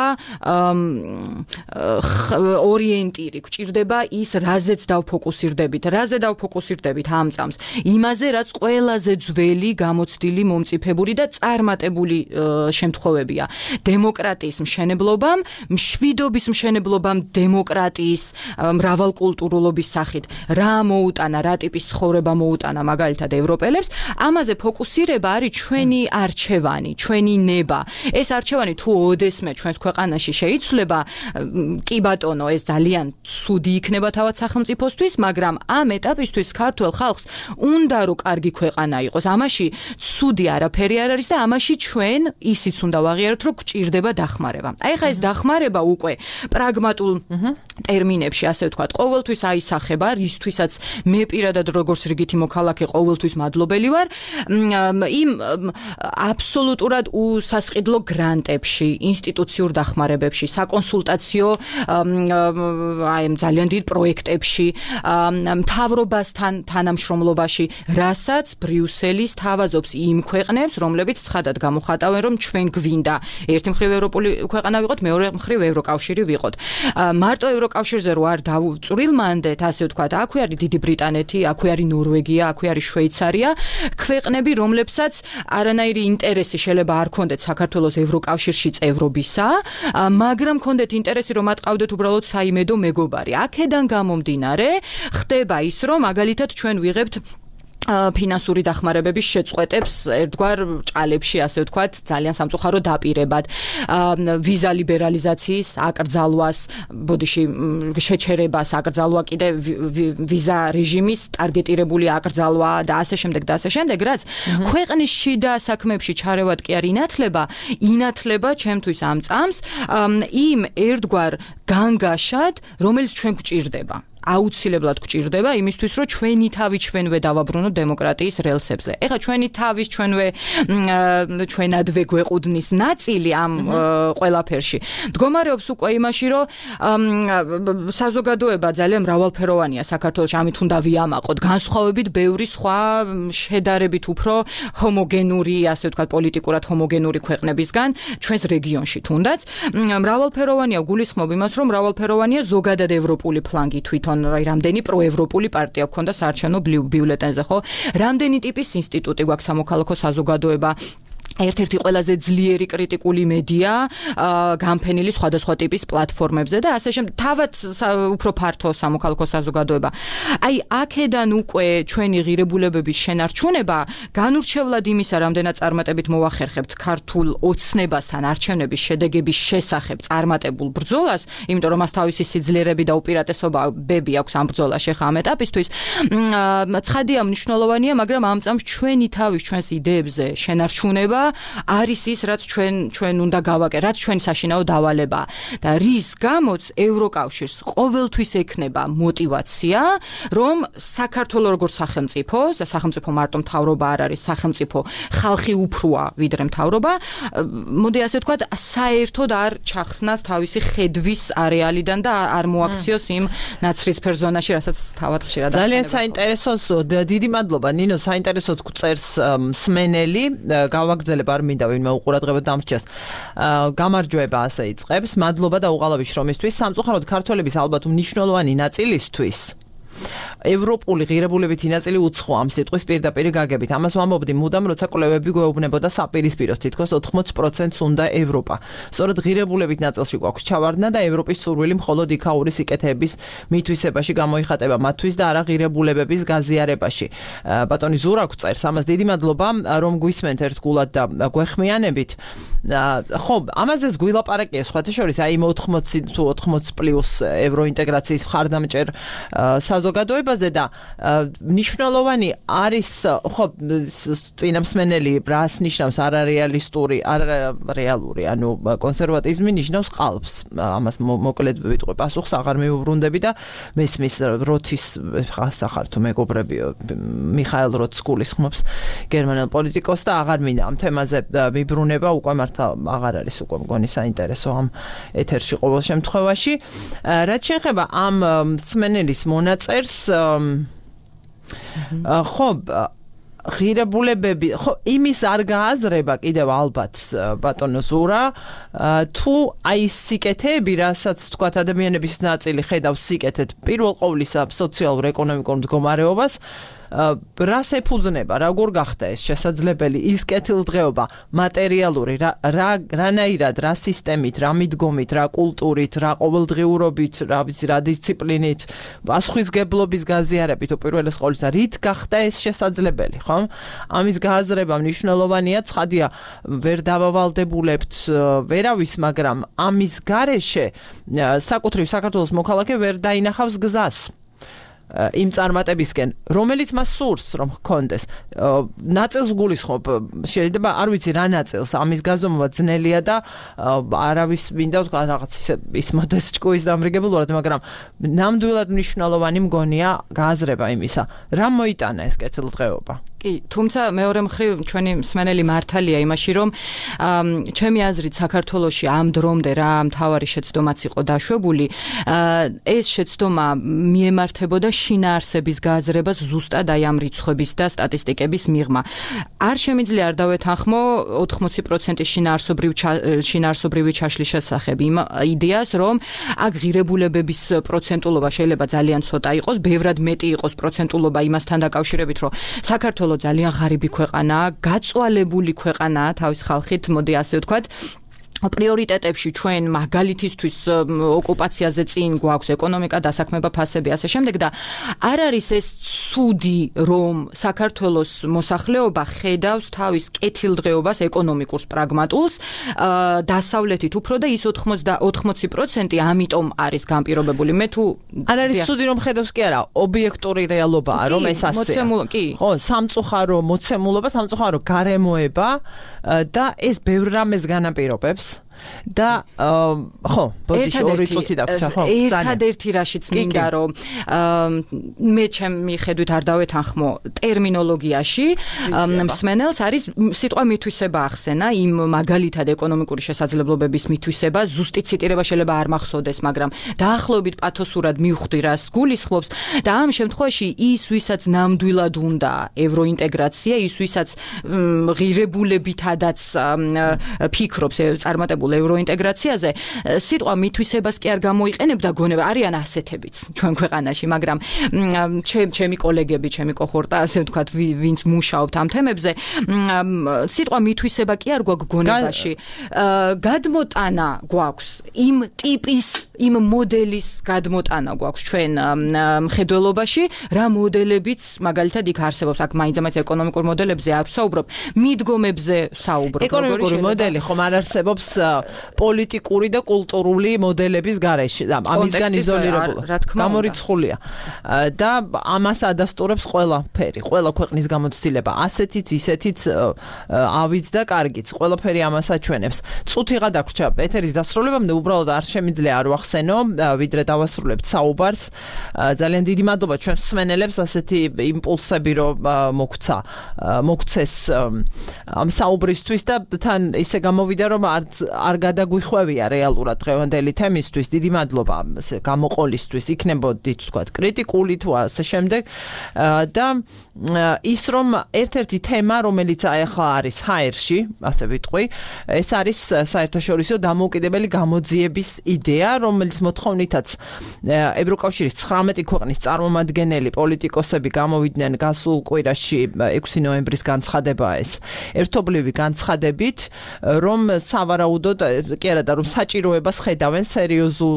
ორიენტირი, გვჭირდება ის, რაზეც დავფოკუსირდებით. რაზე დავფოკუსირდებით ამ წამს? იმაზე, რაც ყველაზე ძველი, გამოცდილი, მომწიფებული და წარმატებული შემთხვევებია. დემოკრატიის მშენებლობამ, მშვიდობის მშენებლობამ, დემოკრატიის მრავალკულტურულობის სახით. რა მოუტანა, რა ტიპის ცხოვრება მოუტანა მაგალითად ევროპელებს, ამაზე ფოკუსირება არის ჩვენი არჩევანი, ჩვენი ნება. ეს არჩევანი თუ ოდესმე ჩვენს ქვეყანაში შეიცვლება, კი ბატონო, ეს ძალიან ცუდი იქნება თავად სახელმწიფოსთვის, მაგრამ ამ ეტაპისთვის ქართულ ხალხს უნდა რომ კარგი ქვეყანა იყოს. ამაში ცუდი არაფერი არ არის და ამაში ჩვენ ისიც უნდა ვაღიაროთ, რომ გვჭირდება დახმარება. აი ხა ეს დახმარება უკვე პრაგმატულ ტერმინებში, ასე ვთქვათ, ყოველთვის აისახება, რისთვისაც მე პირადად როგორც რიგითი მოქალაქე ყოველთვის მადლობელი ვარ, იმ აბსოლუტურად უსასყიდლო გრანტებში, ინსტიტუციურ დახმარებებში, საკონსულტაციო აი ძალიან დიდ პროექტებში, მთავრობასთან თანამშრომლობაში, რასაც ბრიუსელის თავაზობს იმ ქვეყნებს, რომლებიც ცხადად გამოხატავენ, რომ ჩვენ გვინდა ერთი მხრივ ევროპული ქვეყანა ვიყოთ, მეორე მხრივ ევროკავშირი ვიყოთ. მარტო ევროკავშირზე რო არ დავწვრილმანდეთ, ასე ვთქვათ, აქვე არის დიდი ბრიტანეთი, აქვე არის ნორვეგია, აქვე არის შვეიცარია, ქვეყნები, რომლებსაც არანაირი ინტერესი შეიძლება არ ქონდეთ საქართველოს ევროკავშირში წევრობისა, მაგრამ ქონდეთ ინტერესი, რომ ატყავდეთ უბრალოდ საიმედო მეგობარი. აქედან გამომდინარე, ხდება ის, რომ მაგალითად ჩვენ ვიღებთ ფინანსური დახმარებების შეწყვეტებს ერთგვარ ჭალებში, ასე ვთქვათ, ძალიან სამწუხარო დაპირებად, ვიზა ლიბერალიზაციის აკრძალვას, ბოდიში შეჩერებას, აკრძალვა კიდე ვიზა რეჟიმის ტარგეტირებული აკრძალვა და ასე შემდეგ, რაც ქვეყნის შიდა საქმეებში ჩარევად კი არ ინათლება ჩემთვის ამ წამს იმ ერთგვარ განგაშად, რომელიც ჩვენ გვჭირდება. აუცილებლად გვჭირდება იმისთვის, რომ ჩვენი თავი ჩვენვე დავაბრუნოთ დემოკრატიის რელსებზე. ეხლა ჩვენი თავის ჩვენადვე გვეყუდნის ნაწილი ამ ყველაფერში მდგომარეობს უკვე იმაში, რომ საზოგადოება ძალიან მრავალფეროვანია საქართველოში, ამით უნდა ვიამაყოთ. განსხვავებით ბევრი სხვა შედარებით უფრო ჰომოგენური, ასე ვთქვათ, პოლიტიკურად ჰომოგენური ქვეყნებისგან ჩვენს რეგიონში თუნდაც მრავალფეროვანია, გულისხმობ იმას, რომ მრავალფეროვანია ზოგადად ევროპული ფლანგი თვითონ რამდენი პროევროპული პარტია გქონდა საარჩევნო ბიულეტენზე, ხო? რამდენი ტიპის ინსტიტუტი გვაქვს სამოქალაქო საზოგადოება, ერთ-ერთი ყველაზე ძლიერი კრიტიკული მედია, გამფენილი სხვადასხვა ტიპის პლატფორმებზე და ასე შემდეგ. თავად უფრო ფართო სამოქალაქო საზოგადოება. აი, აქედან უკვე ჩვენი ღირებულებების შენარჩუნება განურჩევლად იმისა, რამდენად წარმატებით მოვახერხებთ ქართულ ოცნებასთან არჩევნების შედეგების შესახებ წარმატებულ ბრძოლას, იმიტომ რომ მას თავისი სიძლიერები და უპირატესობები აქვს ამ ბრძოლაში ხა ამ ეტაპისთვის. ცხადია, მნიშვნელოვანია, მაგრამ ამ წამს ჩვენი თავის ჩვენს იდეებზე შენარჩუნება არის ის, რაც ჩვენ უნდა გავაკეთოთ, რაც ჩვენი საშინაო დავალება და რის გამოც ევროკავშირს ყოველთვის ექნება мотиваცია, რომ საქართველოს როგორც სახელმწიფო მარტო მთავრობა არ არის, სახელმწიფო ხალხი უფროა ვიდრე მთავრობა, მოდი ასე ვთქვათ, საერთოდ არ ჩახსნას თავისი ხედვის არეალიდან და არ მოაქციოს იმ ნაცრისფერ ზონაში, რასაც თავად ხშირად ძალიან საინტერესოს, დიდი მადლობა ნინო, საინტერესოს გწერს მსმენელი, გავაგზავნე არ მინდა ვინმე უყურადღებოდ დამრჩეს. გამარჯვება ასე იწყებს. მადლობა და უღალავი შრომისთვის. სამწუხაროდ ქართველების ალბათ მნიშვნელოვანი ნაწილისთვის ევროპული ღირებულებითი ნაწილი უცხო ამ სიტყვის პირდაპირ გაგებით. ამას ვამბობდი მუდამ, როცა კვლევები გვეუბნებოდა საპირისპიროს, თითქოს 80%-ს უნდა ევროპა. სწორედ ღირებულებით ნაწილში გვაქვს ჩავარდნა და ევროპის სურვილი მხოლოდ იქაური სიკეთეების მითვისებაში გამოიხატება მათთვის და არა ღირებულებების გაზიარებაში. ბატონი ზურა გვწერს, ამას დიდი მადლობა, რომ გვისმენთ ერთგულად და გვეხმიანებით. ხო, ამაზეც გვილაპარაკია სხვათა შორის, აი 80 თუ 80+ ევროინტეგრაციის მხარდამჭერ საზოგადოებაზე და მნიშვნელოვანი არის ხო წინამსმენელი რას ნიშნავს არარეალისტური, არარეალური, ანუ კონსერვატიზმი ნიშნავს ყალბს. ამას მოკლედ ვიტყვი პასუხს, აღარ მიუბრუნდები და მესმის როთის ხასახარ თუ მეგობრებიო მიხაელ როთს გულისხმობს გერმანელ პოლიტიკოსს და აღარ მინდა ამ თემაზე მიბრუნება, უკვე მართლა აღარ არის უკვე მგონი საინტერესო ამ ეთერში ყოველ შემთხვევაში. რაც შეეხება ამ მსმენელის მონაწერს, ხო ღირებულებები, ხო იმის არ გააზრება კიდევ ალბათ ბატონო ზურა, თუ აი სიკეთეები, რასაც თქვათ ადამიანების ნაწილი ხედავს სიკეთეთ პირველ ყოვლისა სოციალურ ეკონომიკურ მდგომარეობას, რას ეფუძნება, როგორ გახდა ეს შესაძლებელი ის კეთილდღეობა მატერიალური, რანაირად, რა სისტემით, რა მიდგომით, რა კულტურით, რა ყოველდღიურობით, რა დისციპლინით, პასუხისმგებლობის გაზიარებით უპირველეს ყოვლისა, რით გახდა ეს შესაძლებელი, ხო? ამის გააზრება მნიშვნელოვანია, ცხადია, ვერ დავავალდებულებთ ვერავის, მაგრამ ამის გარეშე საკუთრივ საქართველოს მოქალაქე ვერ დაინახავს გზას. იმ წარმატებისკენ, რომელიც მას სურს, რომ ჰქონდეს. ნაწილს გულისხმობ, შეიძლება არ ვიცი რა ნაწილს, ამის გაზომვა ძნელია და არავის მინდა თქვა რაღაც ის მოდეს ჭკუის დამრიგებულად, მაგრამ ნამდვილად მნიშვნელოვანი მგონია გააზრება იმისა, რა მოიტანა ეს კეთილდღეობა. კი, თუმცა მეორე მხრივ ჩვენი მსმენელი მართალია იმაში, რომ ჩემი აზრით საქართველოში ამ დრომდე რა მთავარი შეცდომაც იყო დაშვებული, ეს შეცდომა მიემართებოდა შინაარსების გააზრებას ზუსტად აი ამ რიცხვების და სტატისტიკების მიღმა. არ შემიძლია არ დავეთანხმო 80% შინაარსობრივი ჩაშლის შესახებ იმ იდეას, რომ აქ ღირებულებების პროცენტულობა შეიძლება ძალიან ცოტა იყოს, ბევრად მეტი იყოს პროცენტულობა იმასთან დაკავშირებით, რომ საქართველოს ძალიან ღარიბი ქვეყანაა, გაწვალებული ქვეყანაა თავის ხალხით, მოდი ასე ვთქვათ. პრიორიტეტებში ჩვენ მაგალითისთვის ოკუპაციაზე წინ გვაქვს ეკონომიკა, დასაქმება, ფასები, ასე შემდეგ და არ არის ეს ცუდი, რომ საქართველოს მოსახლეობა ხედავს თავის კეთილდღეობას ეკონომიკურს, პრაგმატულს, დასავლეთით უფრო და ის 80% ამიტომ არის განპირობებული. მე თუ არ არის ცუდი რომ ხედავს კი არა, ობიექტური რეალობაა, რომ ეს ასეა. ხო, სამწუხარო მოცემულობა, სამწუხარო გარემოება და ეს ბევრ რამეს განაპირობებს. და ხო, ბოდიში ორი წუთი დაგვრჩა, ხო? ერთადერთი რაშიც მინდა რომ მე ჩემი ხედვით არ დავეთანხმო ტერმინოლოგიაში მსმენელს არის სიტყვა მითვისება ახსენა, იმ მაგალითად ეკონომიკური შესაძლებლობების მითვისება, ზუსტი ციტირება შეიძლება არ მახსოვდეს, მაგრამ დაახლოებით პათოსურად მივხვდი რას გულისხმობს და ამ შემთხვევაში ის ვისაც ნამდვილად უნდა ევროინტეგრაცია, ის ვისაც ღირებულებითადაც ფიქრობს წარმატებულ ევროინტეგრაციაზე, სიტყვა მითვისებას კი არ გამოიყენებდა გონება, არიან ასეთებიც ჩვენ ქვეყანაში, მაგრამ ჩემი კოლეგები, ჩემი კოჰორტა, ასე ვთქვათ, ვინც მუშაობთ ამ თემებზე, სიტყვა მითვისება კი არ გვაქვს გონებაში. გადმოტანა გვაქვს იმ ტიპის, იმ მოდელის გადმოტანა გვაქვს ჩვენ მხედველობაში, რა მოდელებიც მაგალითად იქ არსებობს, აქ მაინც ეკონომიკურ მოდელებზე არ ვსაუბრობ, მიდგომებზე ვსაუბრობ. ეკონომიკური მოდელი ხომ არ არსებობს პოლიტიკური და კულტურული მოდელების გარეშე. ამისგან იზოლირებულა. გამორიცხულია. და ამას ადასტურებს ყველაფერი, ყველა ქვეყნის გამოცდილება, ასეთიც, ისეთიც, ავიც და კარგიც, ყველაფერი ამას აჩვენებს. წუთიღა დაგვრჩა ეთერის დასრულებამდე, უბრალოდ არ შემიძლია არ ვახსენო, ვიდრე დავასრულებთ საუბარს. ძალიან დიდი მადლობა ჩვენ მსმენელებს ასეთი იმპულსები რომ მოგცეს ამ საუბრისთვის და თან ისე გამოვიდა რომ არ გადაგვიხვევია რეალურად დღევანდელი თემისთვის. დიდი მადლობა გამოყოლისთვის, იქნებოდით თქვათ კრიტიკული თუ ასე შემდეგ და ის რომ ერთ-ერთი თემა რომელიც ახლა არის HR-ში, ასე ვიტყვი, ეს არის საერთაშორისო დამოუკიდებელი გამოძიების იდეა, რომელიც მოთხოვნითაც ევროკავშირის 19 ქვეყნის წარმომადგენელი პოლიტიკოსები გამოვიდნენ გასულ კვირაში 6 ნოემბრის განცხადება ეს ერთობლივი განცხადებით, რომ სავარაუდოდ საერთოდ კი არა და რომ საჭიროებას ხედავენ სერიოზულ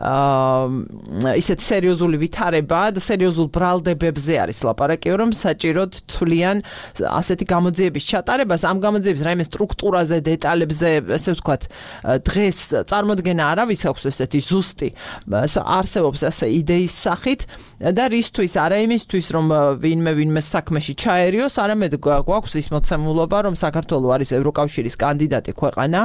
ისეთ სერიოზული ვითარება და სერიოზულ ბრალდებებზე არის ლაპარაკი რომ საჭიროდ თვლიან ასეთი გამოძიების ჩატარებას ამ გამოძიების რაიმე სტრუქტურაზე დეტალებზე ესე ვთქვათ დღეს წარმოდგენა არავის აქვს ესეთი ზუსტი არსებობს ასე იდეის სახით და რისთვის არა იმისთვის რომ ვინმე საქმეში ჩაერიოს არამედ გვაქვს ის მოცემულობა რომ საქართველოს არის ევროკავშირის კანდიდატი ქვეყანა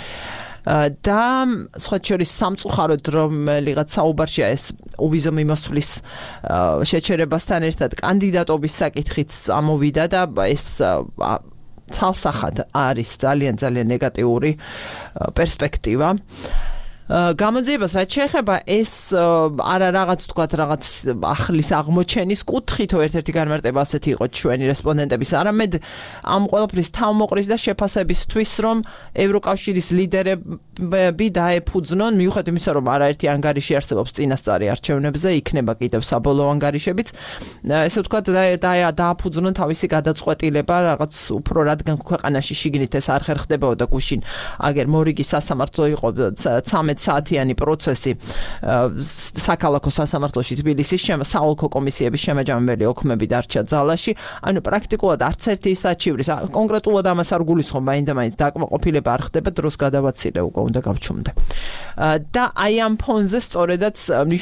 და სხვა შორის სამწუხაროდ რომელიღაც საუბარშია ეს უვიზო მიმოსვლის შეჩერებასთან ერთად კანდიდატობის საკითხიც ამოვიდა და ეს ცალსახად არის ძალიან ნეგატიური პერსპექტივა გამოძიებას რაც შეეხება ეს არა რაღაც თქვათ რაღაც ახლის აღმოჩენის კუთხითო ერთ-ერთი განმარტება ასეთი იყო ჩვენი რესპონდენტების არამედ ამ ყველაფრის თავმოყრის და შეფასებისთვის რომ ევროკავშირის ლიდერები დაეფუძნონ მიუხედავად იმისა რომ არაერთი ანგარიში არსებობს წინასწარი არჩევნებზე იქნება კიდევ საბოლოო ანგარიშებიც ესე ვთქვათ დააფუძნონ თავისი გადაწყვეტილება რაღაც უფრო რადგან ქვეყანაში შიგნით ეს არ ხერხდებოდა გუშინ აგერ მორიგი სასამართლო იყო 13 საათიანი პროცესი საქალაქო სასამართლოში თბილისის საოლქო კომისიების შემაჯამებელი ოქმები დარჩა ძალაში ანუ პრაქტიკულად არც ერთი საჩივრის კონკრეტულად ამას არ გულისხმობ მაინდა-მაინც დაკმაყოფილება არ ხდება დროს გადავაცილე უკვე უნდა გავჩუმდე და აი ამ ფონზე სწორედაც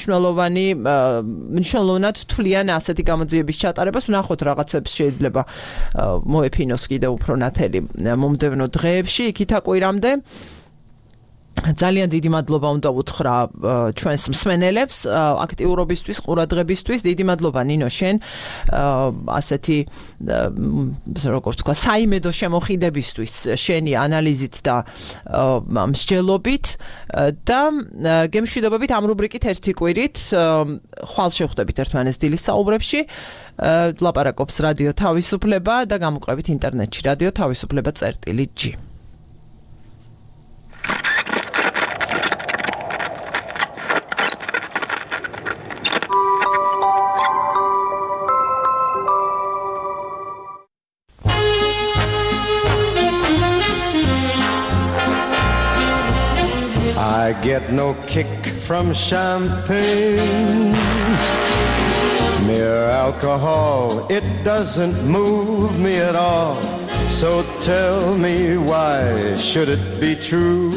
მნიშვნელოვნად თვლიან ასეთი გამოძიების ჩატარებას ვნახოთ რაღაცებს შეიძლება მოეფინოს კიდევ უფრო ნათელი მომდევნო დღეებში იქით აკვირამდე ძალიან დიდი მადლობა უნდა უთხრა ჩვენს მსმენელებს აქტიურობისთვის, ყურადღებისთვის. დიდი მადლობა ნინო შენ ასეთი როგორ ვთქვა, საიმედო შემოხიდებისთვის, შენი ანალიზით და მსჯელობით და გემშვიდობებით ამ რუბრიკით ერთი კვირით ხვალ შევხვდებით ერთმანეთს დილის საუბრებში. ლაპარაკობს რადიო თავისუფლება და გამოყვებით ინტერნეტში რადიო თავისუფლება.g I get no kick from champagne. Mere alcohol, it doesn't move me at all. So tell me why should it be true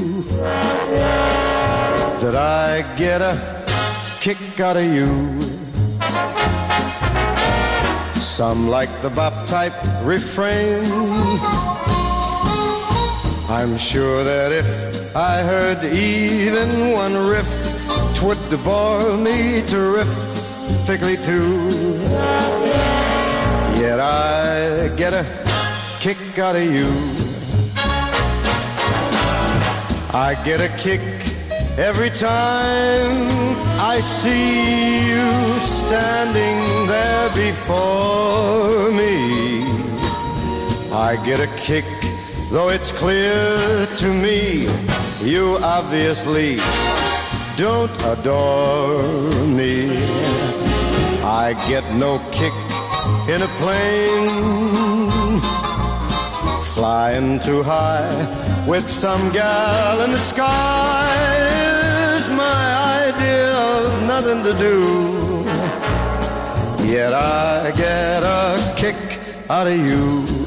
that I get a kick out of you? Some like the bop type refrain. I'm sure that if I heard even one riff, 'twould bore me terrifically too. Yet I get a kick out of you. I get a kick every time I see you standing there before me. I get a kick though it's clear to me you obviously don't adore me. I get no kick in a plane flying too high with some gal in the sky is my idea of nothing to do. Yet I get a kick out of you.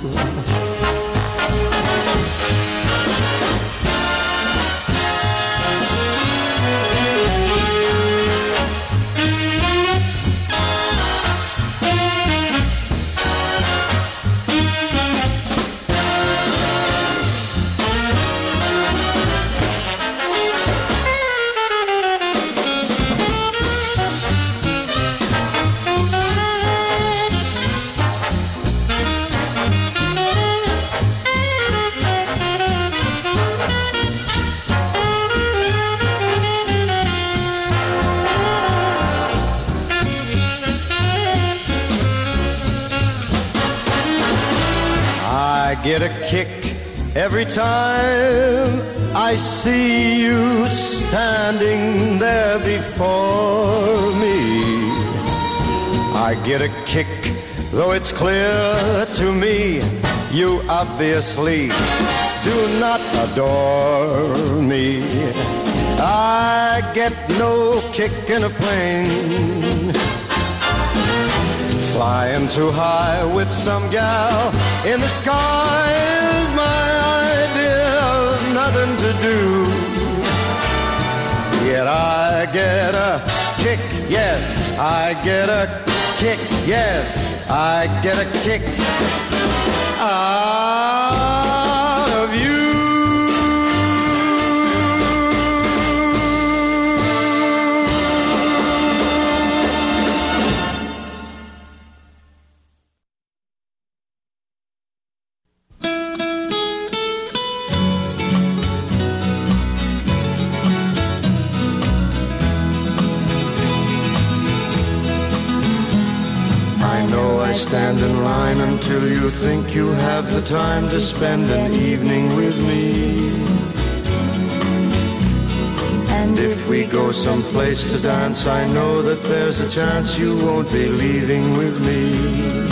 I get a kick every time I see you standing there before me. I get a kick, though it's clear to me you obviously do not adore me. I get no kick in a plane, flying too high with some gal in the sky is my idea of nothing to do. Yet I get a kick, yes, I get a kick, yes, I get a kick out of you. Stand in line until you think you have the time to spend an evening with me. And if we go someplace to dance, I know that there's a chance you won't be leaving with me.